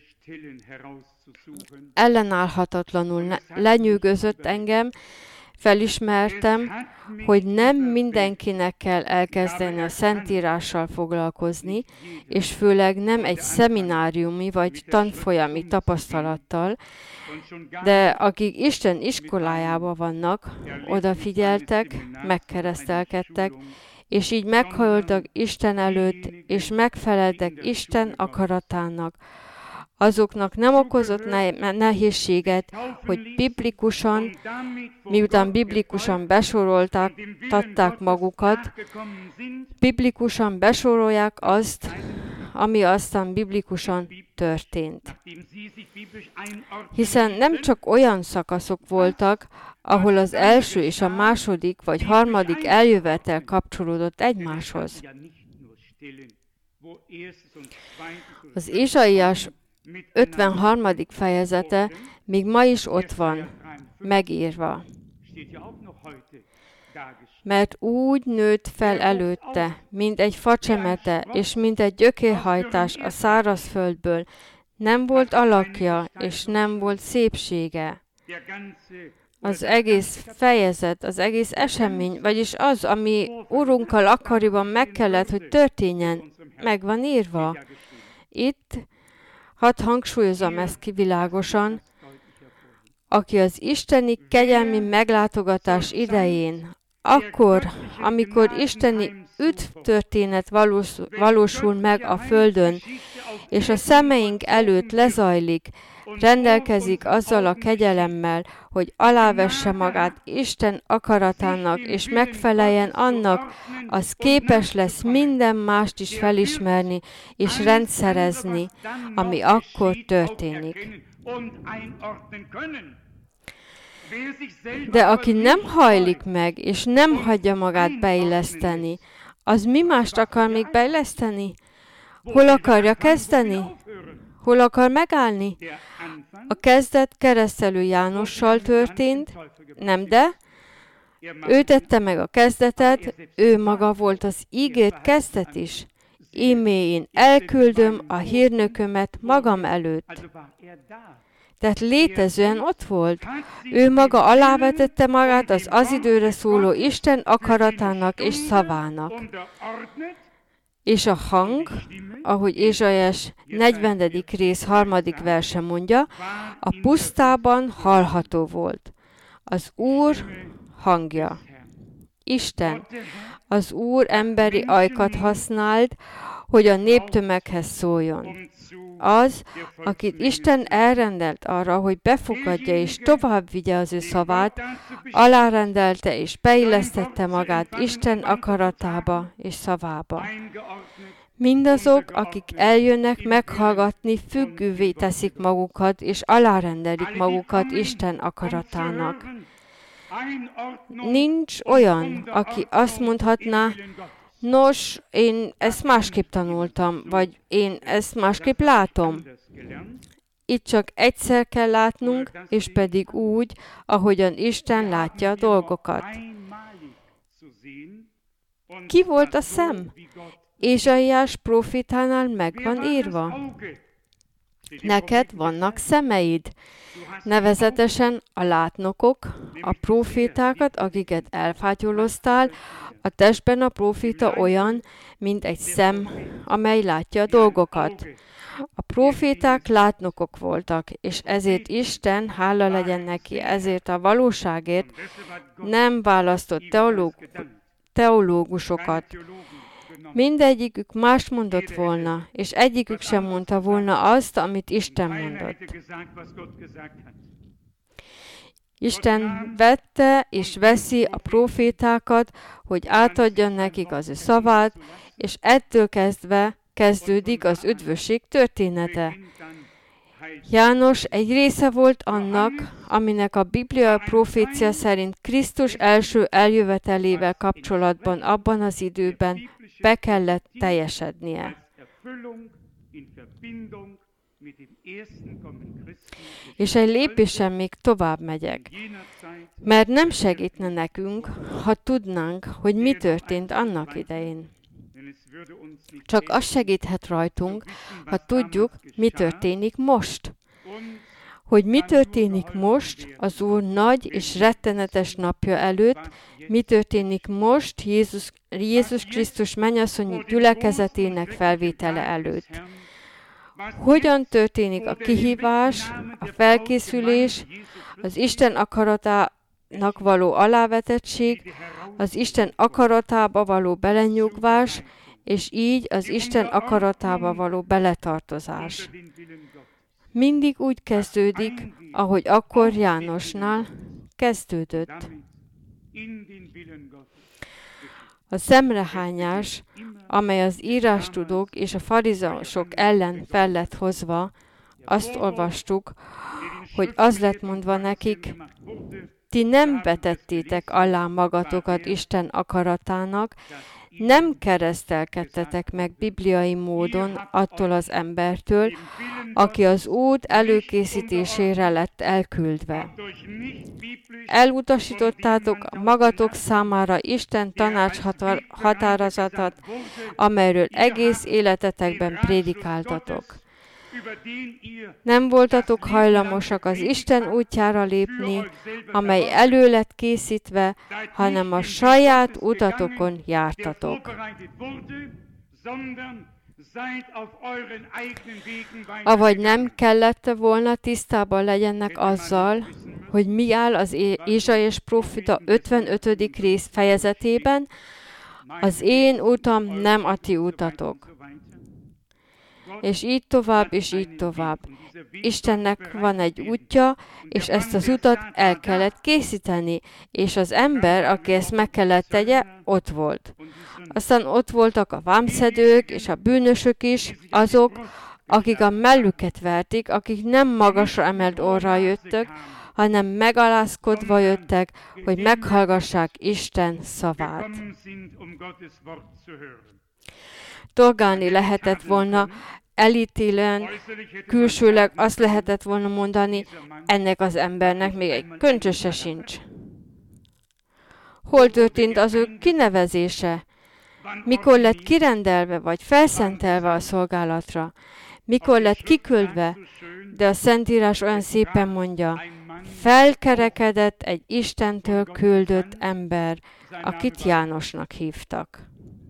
Ellenállhatatlanul ne- lenyűgözött engem, felismertem, hogy nem mindenkinek kell elkezdeni a Szentírással foglalkozni, és főleg nem egy szemináriumi vagy tanfolyami tapasztalattal, de akik Isten iskolájában vannak, odafigyeltek, megkeresztelkedtek, és így meghajoltak Isten előtt, és megfeleltek Isten akaratának. Azoknak nem okozott nehézséget, hogy biblikusan, miután biblikusan besorolták, tatták magukat, biblikusan besorolják azt, ami aztán biblikusan történt. Hiszen nem csak olyan szakaszok voltak, ahol az első és a második vagy harmadik eljövetel kapcsolódott egymáshoz. Az Ézsaiás ötvenharmadik fejezete még ma is ott van, megírva. Mert úgy nőtt fel előtte, mint egy facsemete, és mint egy gyökérhajtás a szárazföldből. Nem volt alakja, és nem volt szépsége. Az egész fejezet, az egész esemény, vagyis az, ami Urunkkal akkoriban meg kellett, hogy történjen, meg van írva. Itt, hadd hangsúlyozom ezt kivilágosan, aki az isteni kegyelmi meglátogatás idején, akkor, amikor isteni üdvtörténet valós, valósul meg a földön, és a szemeink előtt lezajlik, rendelkezik azzal a kegyelemmel, hogy alávesse magát Isten akaratának, és megfeleljen annak, az képes lesz minden mást is felismerni, és rendszerezni, ami akkor történik. De aki nem hajlik meg, és nem hagyja magát beilleszteni, az mi mást akar még beilleszteni? Hol akarja kezdeni? Hol akar megállni? A kezdet Keresztelő Jánossal történt, nem de? Ő tette meg a kezdetet, ő maga volt az ígért kezdet is. Ímé én elküldöm a hírnökömet magam előtt. Tehát létezően ott volt. Ő maga alávetette magát az az időre szóló Isten akaratának és szavának. És a hang, ahogy Ézsaiás negyvenedik rész harmadik verse mondja, a pusztában hallható volt. Az Úr hangja. Isten, az Úr emberi ajkat használt, hogy a néptömeghez szóljon. Az, akit Isten elrendelt arra, hogy befogadja és tovább vigye az ő szavát, alárendelte és beillesztette magát Isten akaratába és szavába. Mindazok, akik eljönnek meghallgatni, függővé teszik magukat, és alárendelik magukat Isten akaratának. Nincs olyan, aki azt mondhatná, nos, én ezt másképp tanultam, vagy én ezt másképp látom. Itt csak egyszer kell látnunk, és pedig úgy, ahogyan Isten látja a dolgokat. Ki volt a szem? Ézsaiás prófétánál meg van írva. Neked vannak szemeid, nevezetesen a látnokok, a prófétákat, akiket elfátyoloztál, a testben a próféta olyan, mint egy szem, amely látja a dolgokat. A próféták látnokok voltak, és ezért Isten, hála legyen neki, ezért a valóságért nem választott teológ- teológusokat. Mindegyikük más mondott volna, és egyikük sem mondta volna azt, amit Isten mondott. Isten vette és veszi a prófétákat, hogy átadja nekik az ő szavát, és ettől kezdve kezdődik az üdvösség története. János egy része volt annak, aminek a Biblia profécia szerint Krisztus első eljövetelével kapcsolatban abban az időben be kellett teljesednie. És egy lépésen még tovább megyek, mert nem segítne nekünk, ha tudnánk, hogy mi történt annak idején. Csak az segíthet rajtunk, ha tudjuk, mi történik most. Hogy mi történik most az Úr nagy és rettenetes napja előtt, mi történik most Jézus, Jézus Krisztus mennyasszonyi gyülekezetének felvétele előtt. Hogyan történik a kihívás, a felkészülés, az Isten akaratának való alávetettség, az Isten akaratába való belenyugvás, és így az Isten akaratába való beletartozás. Mindig úgy kezdődik, ahogy akkor Jánosnál kezdődött. A szemrehányás, amely az írástudók és a farizeusok ellen fel lett hozva, azt olvastuk, hogy az lett mondva nekik, ti nem vetettétek alá magatokat Isten akaratának, nem keresztelkedtetek meg bibliai módon attól az embertől, aki az út előkészítésére lett elküldve. Elutasítottátok a magatok számára Isten tanács határozatát, amelyről egész életetekben prédikáltatok. Nem voltatok hajlamosak az Isten útjára lépni, amely elő lett készítve, hanem a saját utatokon jártatok. Avagy nem kellett volna tisztában legyenek azzal, hogy mi áll az Ézsaiás próféta ötvenötödik rész fejezetében, az én utam nem a ti utatok. És így tovább, és így tovább. Istennek van egy útja, és ezt az utat el kellett készíteni, és az ember, aki ezt meg kellett tegye, ott volt. Aztán ott voltak a vámszedők és a bűnösök is, azok, akik a mellüket verték, akik nem magasra emelt orral jöttek, hanem megalázkodva jöttek, hogy meghallgassák Isten szavát. Dolgálni lehetett volna, elítélően, külsőleg azt lehetett volna mondani, ennek az embernek még egy köncsöse sincs. Hol történt az ő kinevezése? Mikor lett kirendelve vagy felszentelve a szolgálatra? Mikor lett kiküldve? De a Szentírás olyan szépen mondja, felkerekedett egy Istentől küldött ember, akit Jánosnak hívtak.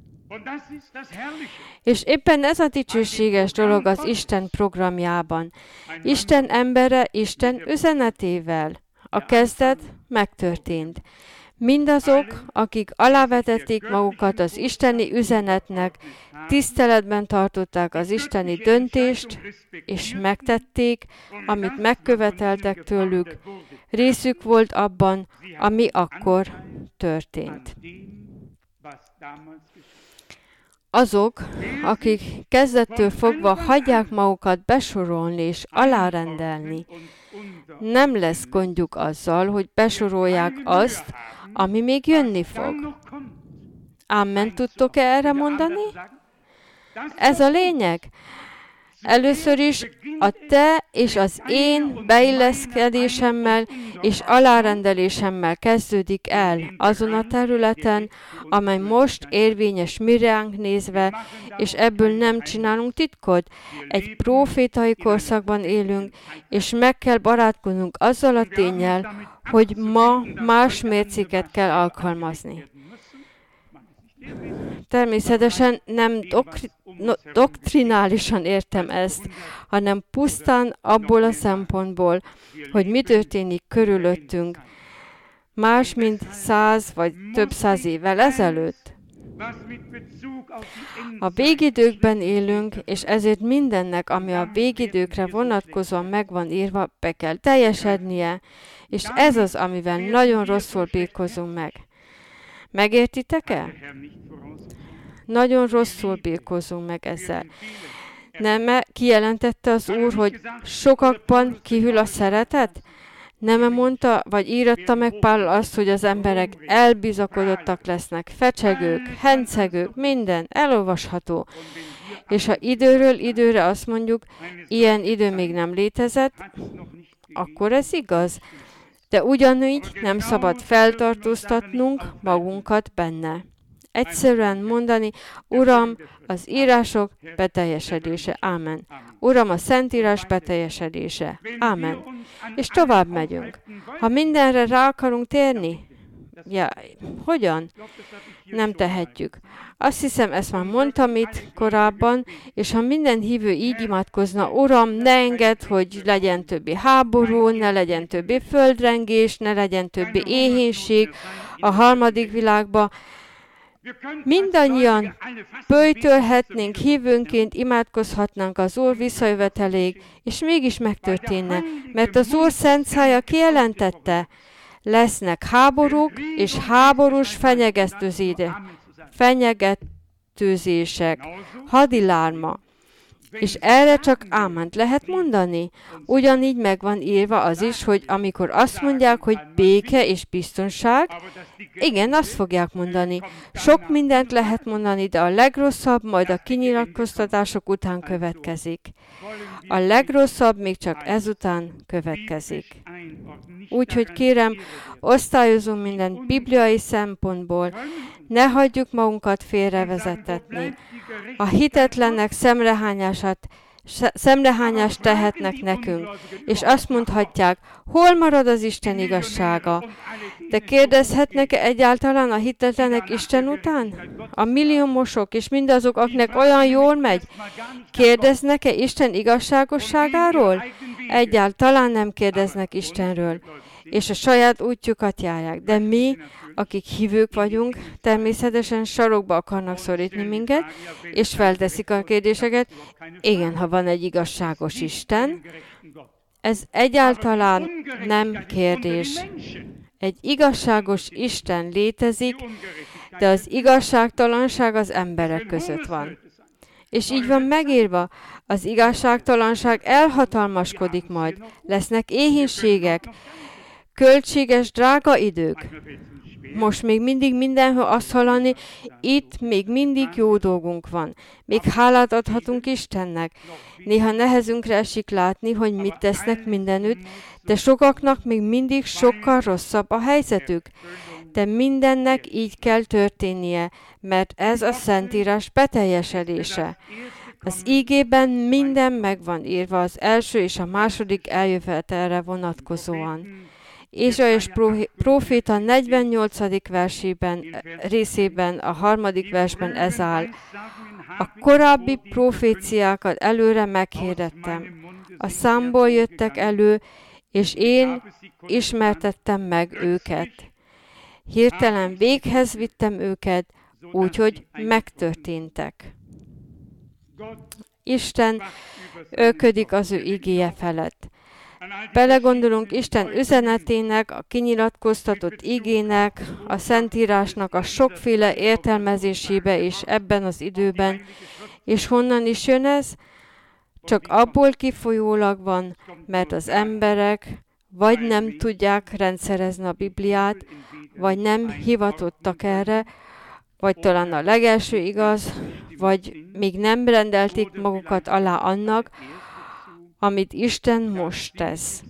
És éppen ez a dicsőséges dolog az Isten programjában. Isten embere Isten üzenetével. A kezdet megtörtént. Mindazok, akik alávetették magukat az isteni üzenetnek, tiszteletben tartották az isteni döntést, és megtették, amit megköveteltek tőlük. Részük volt abban, ami akkor történt. Azok, akik kezdettől fogva hagyják magukat besorolni és alárendelni, nem lesz gondjuk azzal, hogy besorolják azt, ami még jönni fog. Amen, tudtok-e erre mondani? Ez a lényeg. Először is a te és az én beilleszkedésemmel és alárendelésemmel kezdődik el azon a területen, amely most érvényes mi ránk nézve, és ebből nem csinálunk titkot. Egy prófétai korszakban élünk, és meg kell barátkoznunk azzal a ténnyel, hogy ma más mércéket kell alkalmazni. Természetesen nem doktri- no, doktrinálisan értem ezt, hanem pusztán abból a szempontból, hogy mi történik körülöttünk, más, mint száz vagy több száz évvel ezelőtt. A végidőkben élünk, és ezért mindennek, ami a végidőkre vonatkozóan meg van írva, be kell teljesednie, és ez az, amivel nagyon rosszul birkózunk meg. Megértitek-e? Nagyon rosszul birkózunk meg ezzel. Nem kijelentette az Úr, hogy sokakban kihűl a szeretet? Nem mondta, vagy íratta meg Pál azt, hogy az emberek elbizakodottak lesznek, fecsegők, hencegők, minden, elolvasható. És ha időről időre azt mondjuk, ilyen idő még nem létezett, akkor ez igaz. De ugyanígy nem szabad feltartóztatnunk magunkat benne. Egyszerűen mondani, Uram, az írások beteljesedése. Ámen. Uram, a Szentírás beteljesedése. Ámen. És tovább megyünk. Ha mindenre rá akarunk térni, ja, hogyan? Nem tehetjük. Azt hiszem, ezt már mondtam itt korábban, és ha minden hívő így imádkozna, Uram, ne engedd, hogy legyen többi háború, ne legyen többi földrengés, ne legyen többi éhínség a harmadik világba, mindannyian böjtölhetnénk, hívőnként imádkozhatnánk az Úr visszajöveteléig, és mégis megtörténne, mert az Úr szent szája kijelentette, lesznek háborúk és háborús fenyegetőzések, hadilárma. És erre csak áment lehet mondani. Ugyanígy meg van írva az is, hogy amikor azt mondják, hogy béke és biztonság, igen, azt fogják mondani. Sok mindent lehet mondani, de a legrosszabb majd a kinyilatkoztatások után következik. A legrosszabb még csak ezután következik. Úgyhogy kérem, osztályozunk mindent bibliai szempontból, ne hagyjuk magunkat félrevezetetni. A hitetlenek szemrehányását, szemrehányást tehetnek nekünk, és azt mondhatják, hol marad az Isten igazsága? De kérdezhetnek-e egyáltalán a hitetlenek Isten után? A milliómosok és mindazok, akiknek olyan jól megy, kérdeznek-e Isten igazságosságáról? Egyáltalán nem kérdeznek Istenről, és a saját útjukat járják. De mi, akik hívők vagyunk, természetesen sarokba akarnak szorítni minket, és felteszik a kérdéseket. Igen, ha van egy igazságos Isten, ez egyáltalán nem kérdés. Egy igazságos Isten létezik, de az igazságtalanság az emberek között van. És így van megírva, az igazságtalanság elhatalmaskodik majd, lesznek éhínségek, költséges, drága idők. Most még mindig mindenhol azt hallani, itt még mindig jó dolgunk van. Még hálát adhatunk Istennek. Néha nehezünkre esik látni, hogy mit tesznek mindenütt, de sokaknak még mindig sokkal rosszabb a helyzetük. De mindennek így kell történnie, mert ez a Szentírás beteljesedése. Az ígében minden meg van írva az első és a második eljövetelre vonatkozóan. Ézsaiás próféta negyvennyolcadik versében, részében, a harmadik versben ez áll. A korábbi proféciákat előre meghirdettem. A számból jöttek elő, és én ismertettem meg őket. Hirtelen véghez vittem őket, úgyhogy megtörténtek. Isten őködik az ő igéje felett. Belegondolunk Isten üzenetének, a kinyilatkoztatott igének, a Szentírásnak a sokféle értelmezésébe is ebben az időben. És honnan is jön ez? Csak abból kifolyólag van, mert az emberek vagy nem tudják rendszerezni a Bibliát, vagy nem hivatottak erre, vagy talán a legelső igaz, vagy még nem rendelték magukat alá annak, amit Isten most tesz.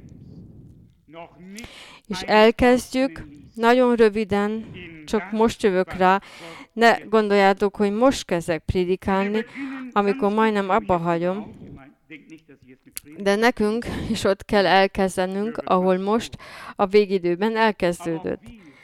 És elkezdjük, nagyon röviden, csak most jövök rá, ne gondoljátok, hogy most kezdek prédikálni, amikor majdnem abba hagyom, de nekünk is ott kell elkezdenünk, ahol most a végidőben elkezdődött.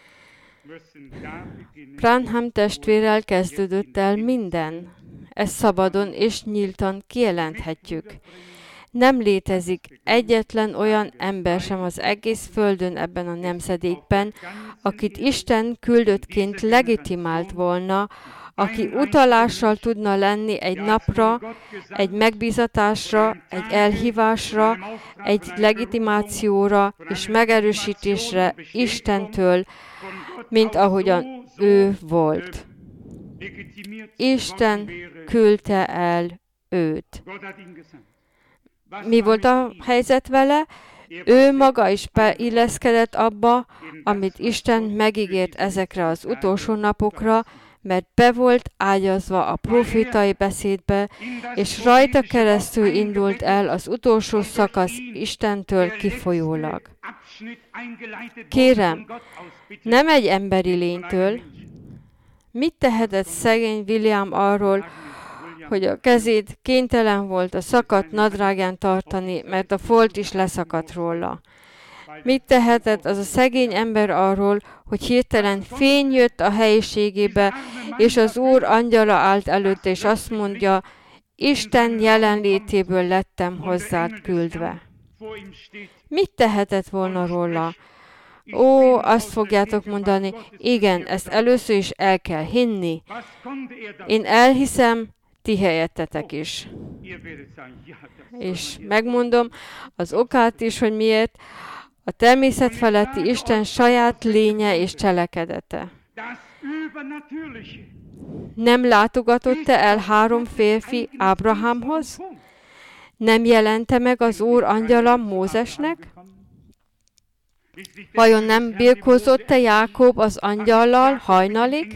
Branham testvérrel kezdődött el minden. Ezt szabadon és nyíltan kijelenthetjük. Nem létezik egyetlen olyan ember sem az egész földön ebben a nemzedékben, akit Isten küldöttként legitimált volna, aki utalással tudna lenni egy napra, egy megbízatásra, egy elhívásra, egy legitimációra és megerősítésre Istentől, mint ahogyan ő volt. Isten küldte el őt. Mi volt a helyzet vele? Ő maga is beilleszkedett abba, amit Isten megígért ezekre az utolsó napokra, mert be volt ágyazva a profétai beszédbe, és rajta keresztül indult el az utolsó szakasz Istentől kifolyólag. Kérem, nem egy emberi lénytől. Mit tehetett szegény William arról, hogy a kezét kénytelen volt a szakadt nadrágján tartani, mert a folt is leszakadt róla? Mit tehetett az a szegény ember arról, hogy hirtelen fény jött a helyiségébe, és az Úr angyala állt előtte, és azt mondja, Isten jelenlétéből lettem hozzád küldve. Mit tehetett volna róla? Ó, azt fogjátok mondani, igen, ezt először is el kell hinni. Én elhiszem, ti helyettetek is. És megmondom az okát is, hogy miért. A természet feletti Isten saját lénye és cselekedete. Nem látogatott-e el három férfi Ábrahámhoz? Nem jelente meg az Úr angyala Mózesnek? Vajon nem birkózott-e Jákob az angyallal hajnalig?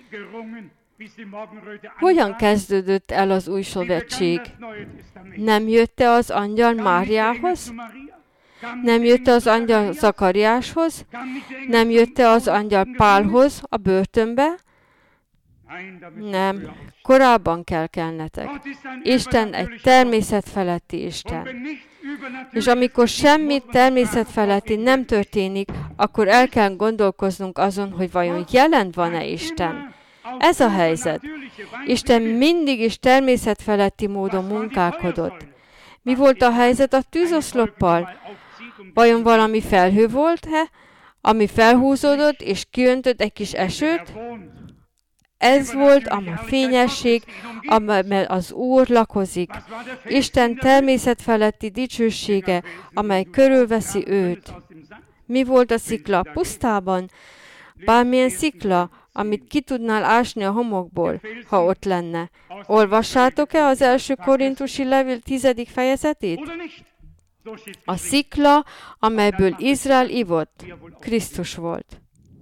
Hogyan kezdődött el az új szövetség? Nem jött-e az angyal Máriához? Nem jött az angyal Zakariáshoz? Nem jött az angyal Pálhoz a börtönbe? Nem. Korábban kell kelnetek. Isten egy természetfeletti Isten. És amikor semmi természetfeletti nem történik, akkor el kell gondolkoznunk azon, hogy vajon jelen van-e Isten. Ez a helyzet. Isten mindig is természetfeletti módon munkálkodott. Mi volt a helyzet a tűzoszloppal? Vajon valami felhő volt-e, ami felhúzódott és kiöntött egy kis esőt? Ez volt a fényesség, amelyben az Úr lakozik. Isten természetfeletti dicsősége, amely körülveszi őt. Mi volt a szikla pusztában? Bármilyen szikla, amit ki tudnál ásni a homokból, ha ott lenne. Olvassátok-e az első korintusi levél tizedik fejezetét? A szikla, amelyből Izrael ivott, Krisztus volt.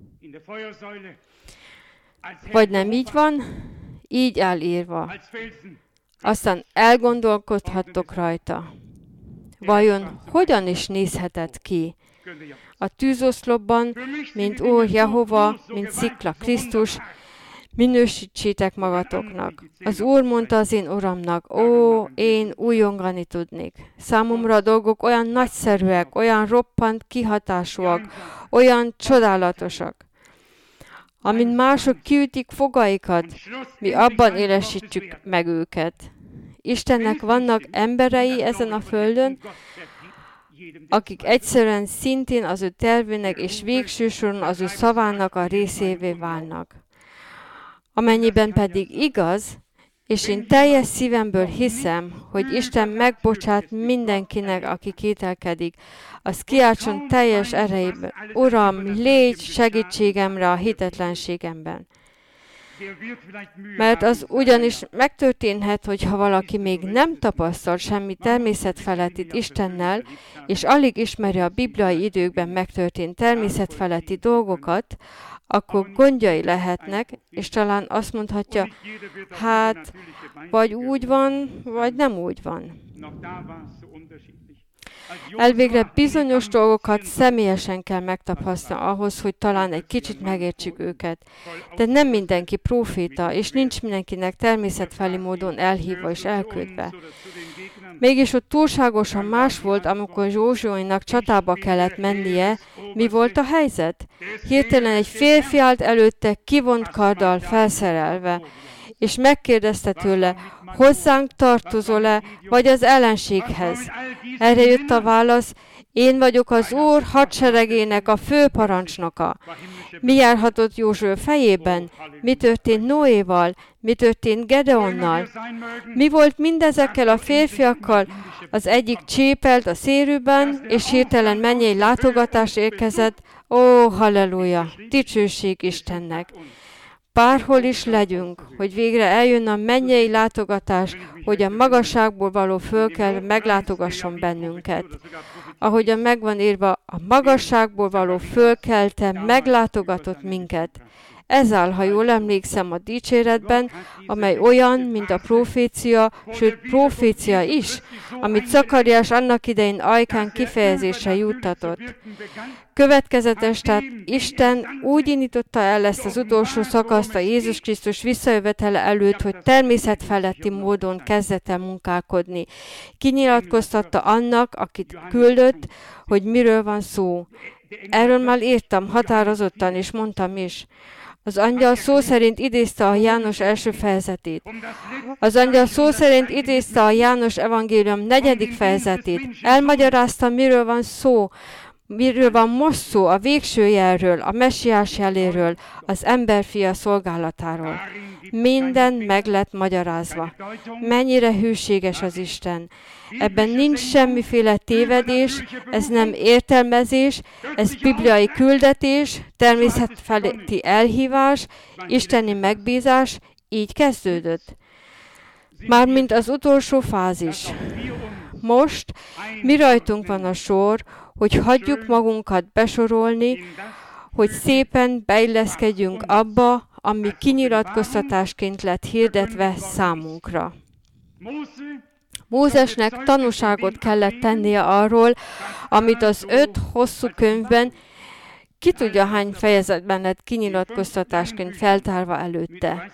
Vagy nem így van? Így áll írva. Aztán elgondolkodhattok rajta. Vajon hogyan is nézhetett ki? A tűzoszlopban, mint Úr Jehova, mint szikla Krisztus, minősítsétek magatoknak. Az Úr mondta az én Uramnak, ó, én újongani tudnék. Számomra a dolgok olyan nagyszerűek, olyan roppant kihatásúak, olyan csodálatosak. Amint mások kiütik fogaikat, mi abban élesítjük meg őket. Istennek vannak emberei ezen a földön, akik egyszerűen szintén az ő tervének és végső soron az ő szavának a részévé válnak. Amennyiben pedig igaz, és én teljes szívemből hiszem, hogy Isten megbocsát mindenkinek, aki kételkedik, az kiáltson teljes erejében, Uram, légy segítségemre a hitetlenségemben. Mert az ugyanis megtörténhet, hogyha valaki még nem tapasztal semmi természetfelettit Istennel, és alig ismeri a bibliai időkben megtörtént természetfeletti dolgokat, akkor gondjai lehetnek, és talán azt mondhatja, hát, vagy úgy van, vagy nem úgy van. Elvégre bizonyos dolgokat személyesen kell megtapasztalni ahhoz, hogy talán egy kicsit megértsük őket. De nem mindenki próféta, és nincs mindenkinek természetfeli módon elhívva és elküldve. Mégis ott túlságosan más volt, amikor Józsuénak csatába kellett mennie. Mi volt a helyzet? Hirtelen egy férfi állt előtte kivont karddal felszerelve, és megkérdezte tőle, hozzánk tartozol-e, vagy az ellenséghez? Erre jött a válasz, én vagyok az Úr hadseregének a főparancsnoka. Mi járhatott Józsué fejében? Mi történt Noéval? Mi történt Gedeonnal? Mi volt mindezekkel a férfiakkal? Az egyik csépelt a szérűben, és hirtelen mennyei látogatás érkezett. Ó, halleluja! Dicsőség Istennek! Bárhol is legyünk, hogy végre eljön a mennyei látogatás, hogy a magasságból való fölkel meglátogasson bennünket. Ahogyan megvan írva, a magasságból való fölkelte meglátogatott minket. Ez áll, ha jól emlékszem, a dicséretben, amely olyan, mint a profécia, sőt profécia is, amit Zakariás annak idején ajkán kifejezésre juttatott. Következetes, tehát Isten úgy indította el ezt az utolsó szakaszt a Jézus Krisztus visszajövetele előtt, hogy természetfeletti módon kezdett el munkálkodni. Kinyilatkoztatta annak, akit küldött, hogy miről van szó. Erről már írtam határozottan, és mondtam is. Az angyal szó szerint idézte a János első fejezetét. Az angyal szó szerint idézte a János evangélium negyedik fejezetét. Elmagyarázta, miről van szó, miről van most szó, a végső jelről, a messiás jeléről, az emberfia szolgálatáról. Minden meg lett magyarázva. Mennyire hűséges az Isten. Ebben nincs semmiféle tévedés, ez nem értelmezés, ez bibliai küldetés, természetfeletti elhívás, isteni megbízás, így kezdődött. Mármint az utolsó fázis. Most mi rajtunk van a sor, hogy hagyjuk magunkat besorolni, hogy szépen beilleszkedjünk abba, ami kinyilatkoztatásként lett hirdetve számunkra. Mózesnek tanúságot kellett tennie arról, amit az öt hosszú könyvben, ki tudja hány fejezetben lett kinyilatkoztatásként feltárva előtte.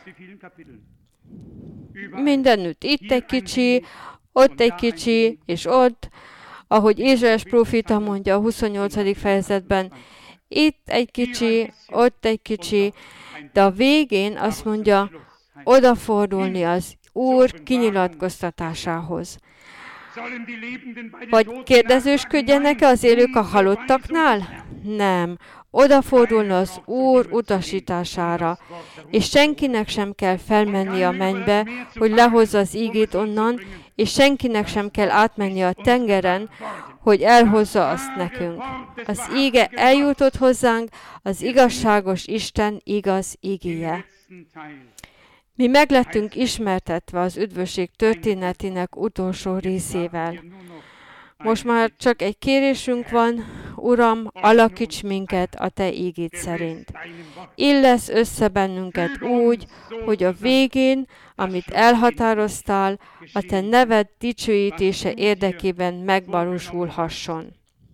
Mindenütt itt egy kicsi, ott egy kicsi, és ott, ahogy Ézsaiás próféta mondja a huszonnyolcadik fejezetben, itt egy kicsi, ott egy kicsi, de a végén azt mondja, odafordulni az Úr kinyilatkoztatásához. Vagy kérdezősködjenek-e az élők a halottaknál? Nem. Odafordulna az Úr utasítására, és senkinek sem kell felmenni a mennybe, hogy lehozza az ígét onnan, és senkinek sem kell átmenni a tengeren, hogy elhozza azt nekünk. Az íge eljutott hozzánk, az igazságos Isten igaz ígéje. Mi meglettünk ismertetve az üdvösség történetének utolsó részével. Most már csak egy kérésünk van, Uram, alakíts minket a Te ígéd szerint. Illesz össze bennünket úgy, hogy a végén, amit elhatároztál, a Te neved dicsőítése érdekében megvalósulhasson.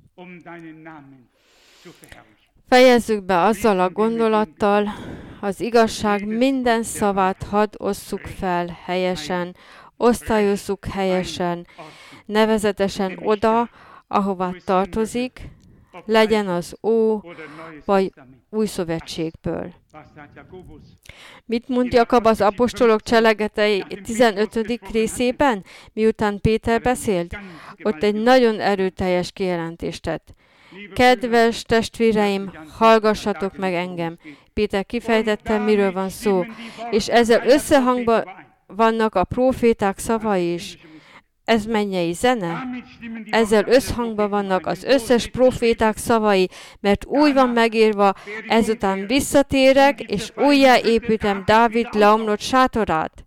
Fejezzük be azzal a gondolattal, az igazság minden szavát hadd osszuk fel helyesen, osztályozzuk helyesen, nevezetesen oda, ahova tartozik, legyen az Ó, vagy Új Szövetségből. Mit mond Jakab az apostolok cselekedetei tizenötödik részében, miután Péter beszélt? Ott egy nagyon erőteljes kijelentést tett. Kedves testvéreim, hallgassatok meg engem. Péter kifejtette, miről van szó, és ezzel összehangban vannak a próféták szavai is. ez mennyei zene? Ezzel összhangban vannak az összes proféták szavai, mert úgy van megírva, ezután visszatérek, és újjáépítem Dávid leomlott sátorát.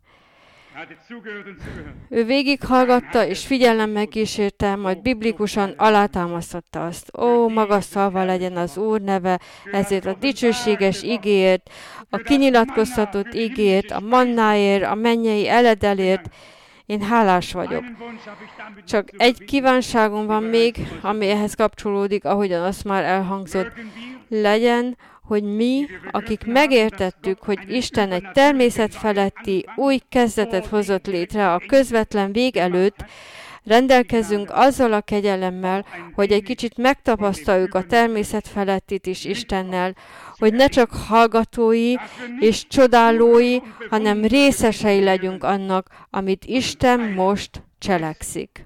Ő végighallgatta, és figyelemmel kísérte, majd biblikusan alátámasztotta azt. Ó, magasztalva legyen az Úr neve, ezért a dicsőséges igéért, a kinyilatkoztatott igéért, a mannáért, a mennyei eledelért. Én hálás vagyok. Csak egy kívánságom van még, ami ehhez kapcsolódik, ahogyan azt már elhangzott. Legyen, hogy mi, akik megértettük, hogy Isten egy természetfeletti új kezdetet hozott létre a közvetlen vég előtt, rendelkezünk azzal a kegyelemmel, hogy egy kicsit megtapasztaljuk a természetfelettit is Istennel, hogy ne csak hallgatói és csodálói, hanem részesei legyünk annak, amit Isten most cselekszik.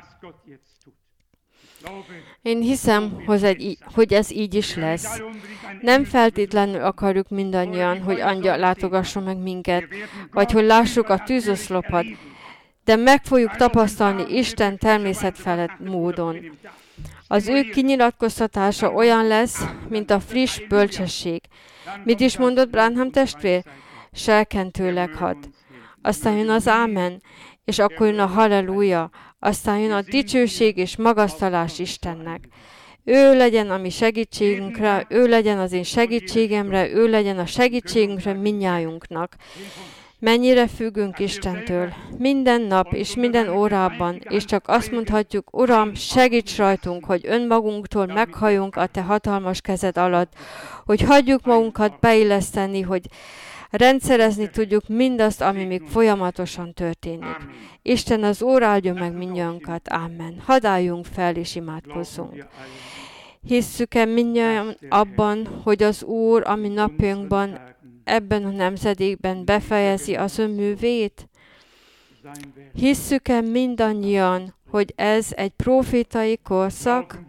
Én hiszem, hogy ez így is lesz. Nem feltétlenül akarjuk mindannyian, hogy angyal látogasson meg minket, vagy hogy lássuk a tűzoszlopat, de meg fogjuk tapasztalni Isten természet felett módon. Az ő kinyilatkoztatása olyan lesz, mint a friss bölcsesség. Mit is mondott Branham testvér? Serkentőleg hat. Aztán jön az ámen, és akkor jön a halleluja, aztán jön a dicsőség és magasztalás Istennek. Ő legyen a mi segítségünkre, ő legyen az én segítségemre, ő legyen a segítségünkre mindnyájunknak. Mennyire függünk Istentől, minden nap és minden órában, és csak azt mondhatjuk, Uram, segíts rajtunk, hogy önmagunktól meghalljunk a Te hatalmas kezed alatt, hogy hagyjuk magunkat beilleszteni, hogy rendszerezni tudjuk mindazt, ami még folyamatosan történik. Isten az Úr áldja meg mindnyájunkat. Amen. Hadd álljunk fel és imádkozzunk. Hisszük-e mindnyájan abban, hogy az Úr a mi napjunkban, ebben a nemzedékben befejezi az ön művét? Hisszük-e mindannyian, hogy ez egy profétai korszak?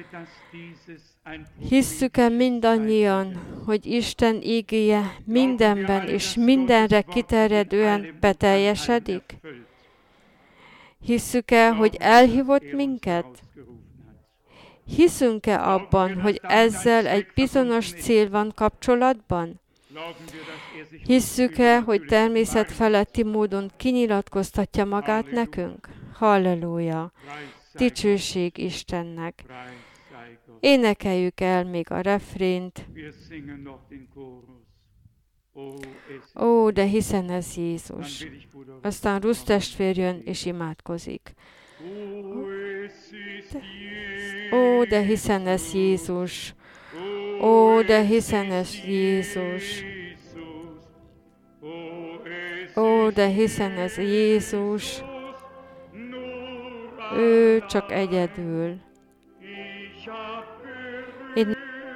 Hisszük-e mindannyian, hogy Isten ígéje mindenben és mindenre kiterjedően beteljesedik? Hisszük-e, hogy elhívott minket? Hiszünk-e abban, hogy ezzel egy bizonyos cél van kapcsolatban? Hisszük-e, hogy természet feletti módon kinyilatkoztatja magát nekünk? Halleluja! Dicsőség Istennek! Énekeljük el még a refrént. Ó, de hiszen ez Jézus. Aztán Rusz testvér jön és imádkozik. Ó, de hiszen ez Jézus. Ó, de hiszen ez Jézus. Ó, de hiszen ez Jézus. Ő csak egyedül. Én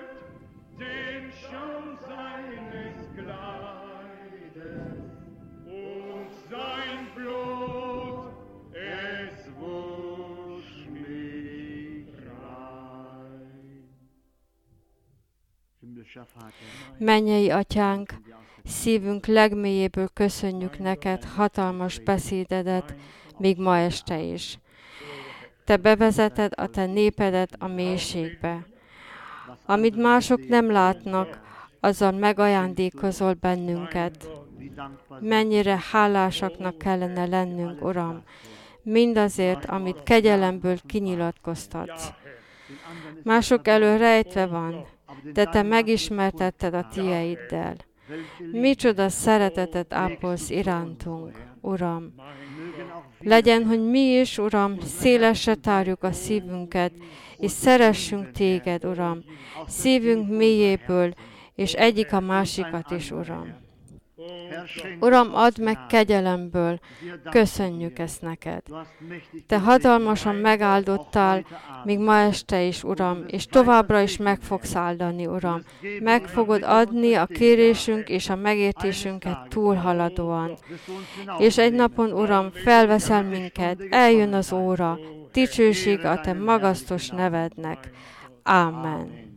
Mennyei Atyánk, szívünk legmélyéből köszönjük neked hatalmas beszédedet, még ma este is. Te bevezeted a te népedet a mélységbe. Amit mások nem látnak, azzal megajándékozol bennünket. Mennyire hálásaknak kellene lennünk, Uram, mindazért, amit kegyelemből kinyilatkoztatsz. Mások elől rejtve van, de te megismertetted a tieiddel. Micsoda szeretetet ápolsz irántunk, Uram. Legyen, hogy mi is, Uram, szélesre tárjuk a szívünket, és szeressünk téged, Uram, szívünk mélyéből, és egyik a másikat is, Uram. Uram, add meg kegyelemből, köszönjük ezt neked. Te hatalmasan megáldottál, még ma este is, Uram, és továbbra is meg fogsz áldani, Uram. Meg fogod adni a kérésünk és a megértésünket túlhaladóan. És egy napon, Uram, felveszel minket, eljön az óra, dicsőség a te magasztos nevednek. Ámen.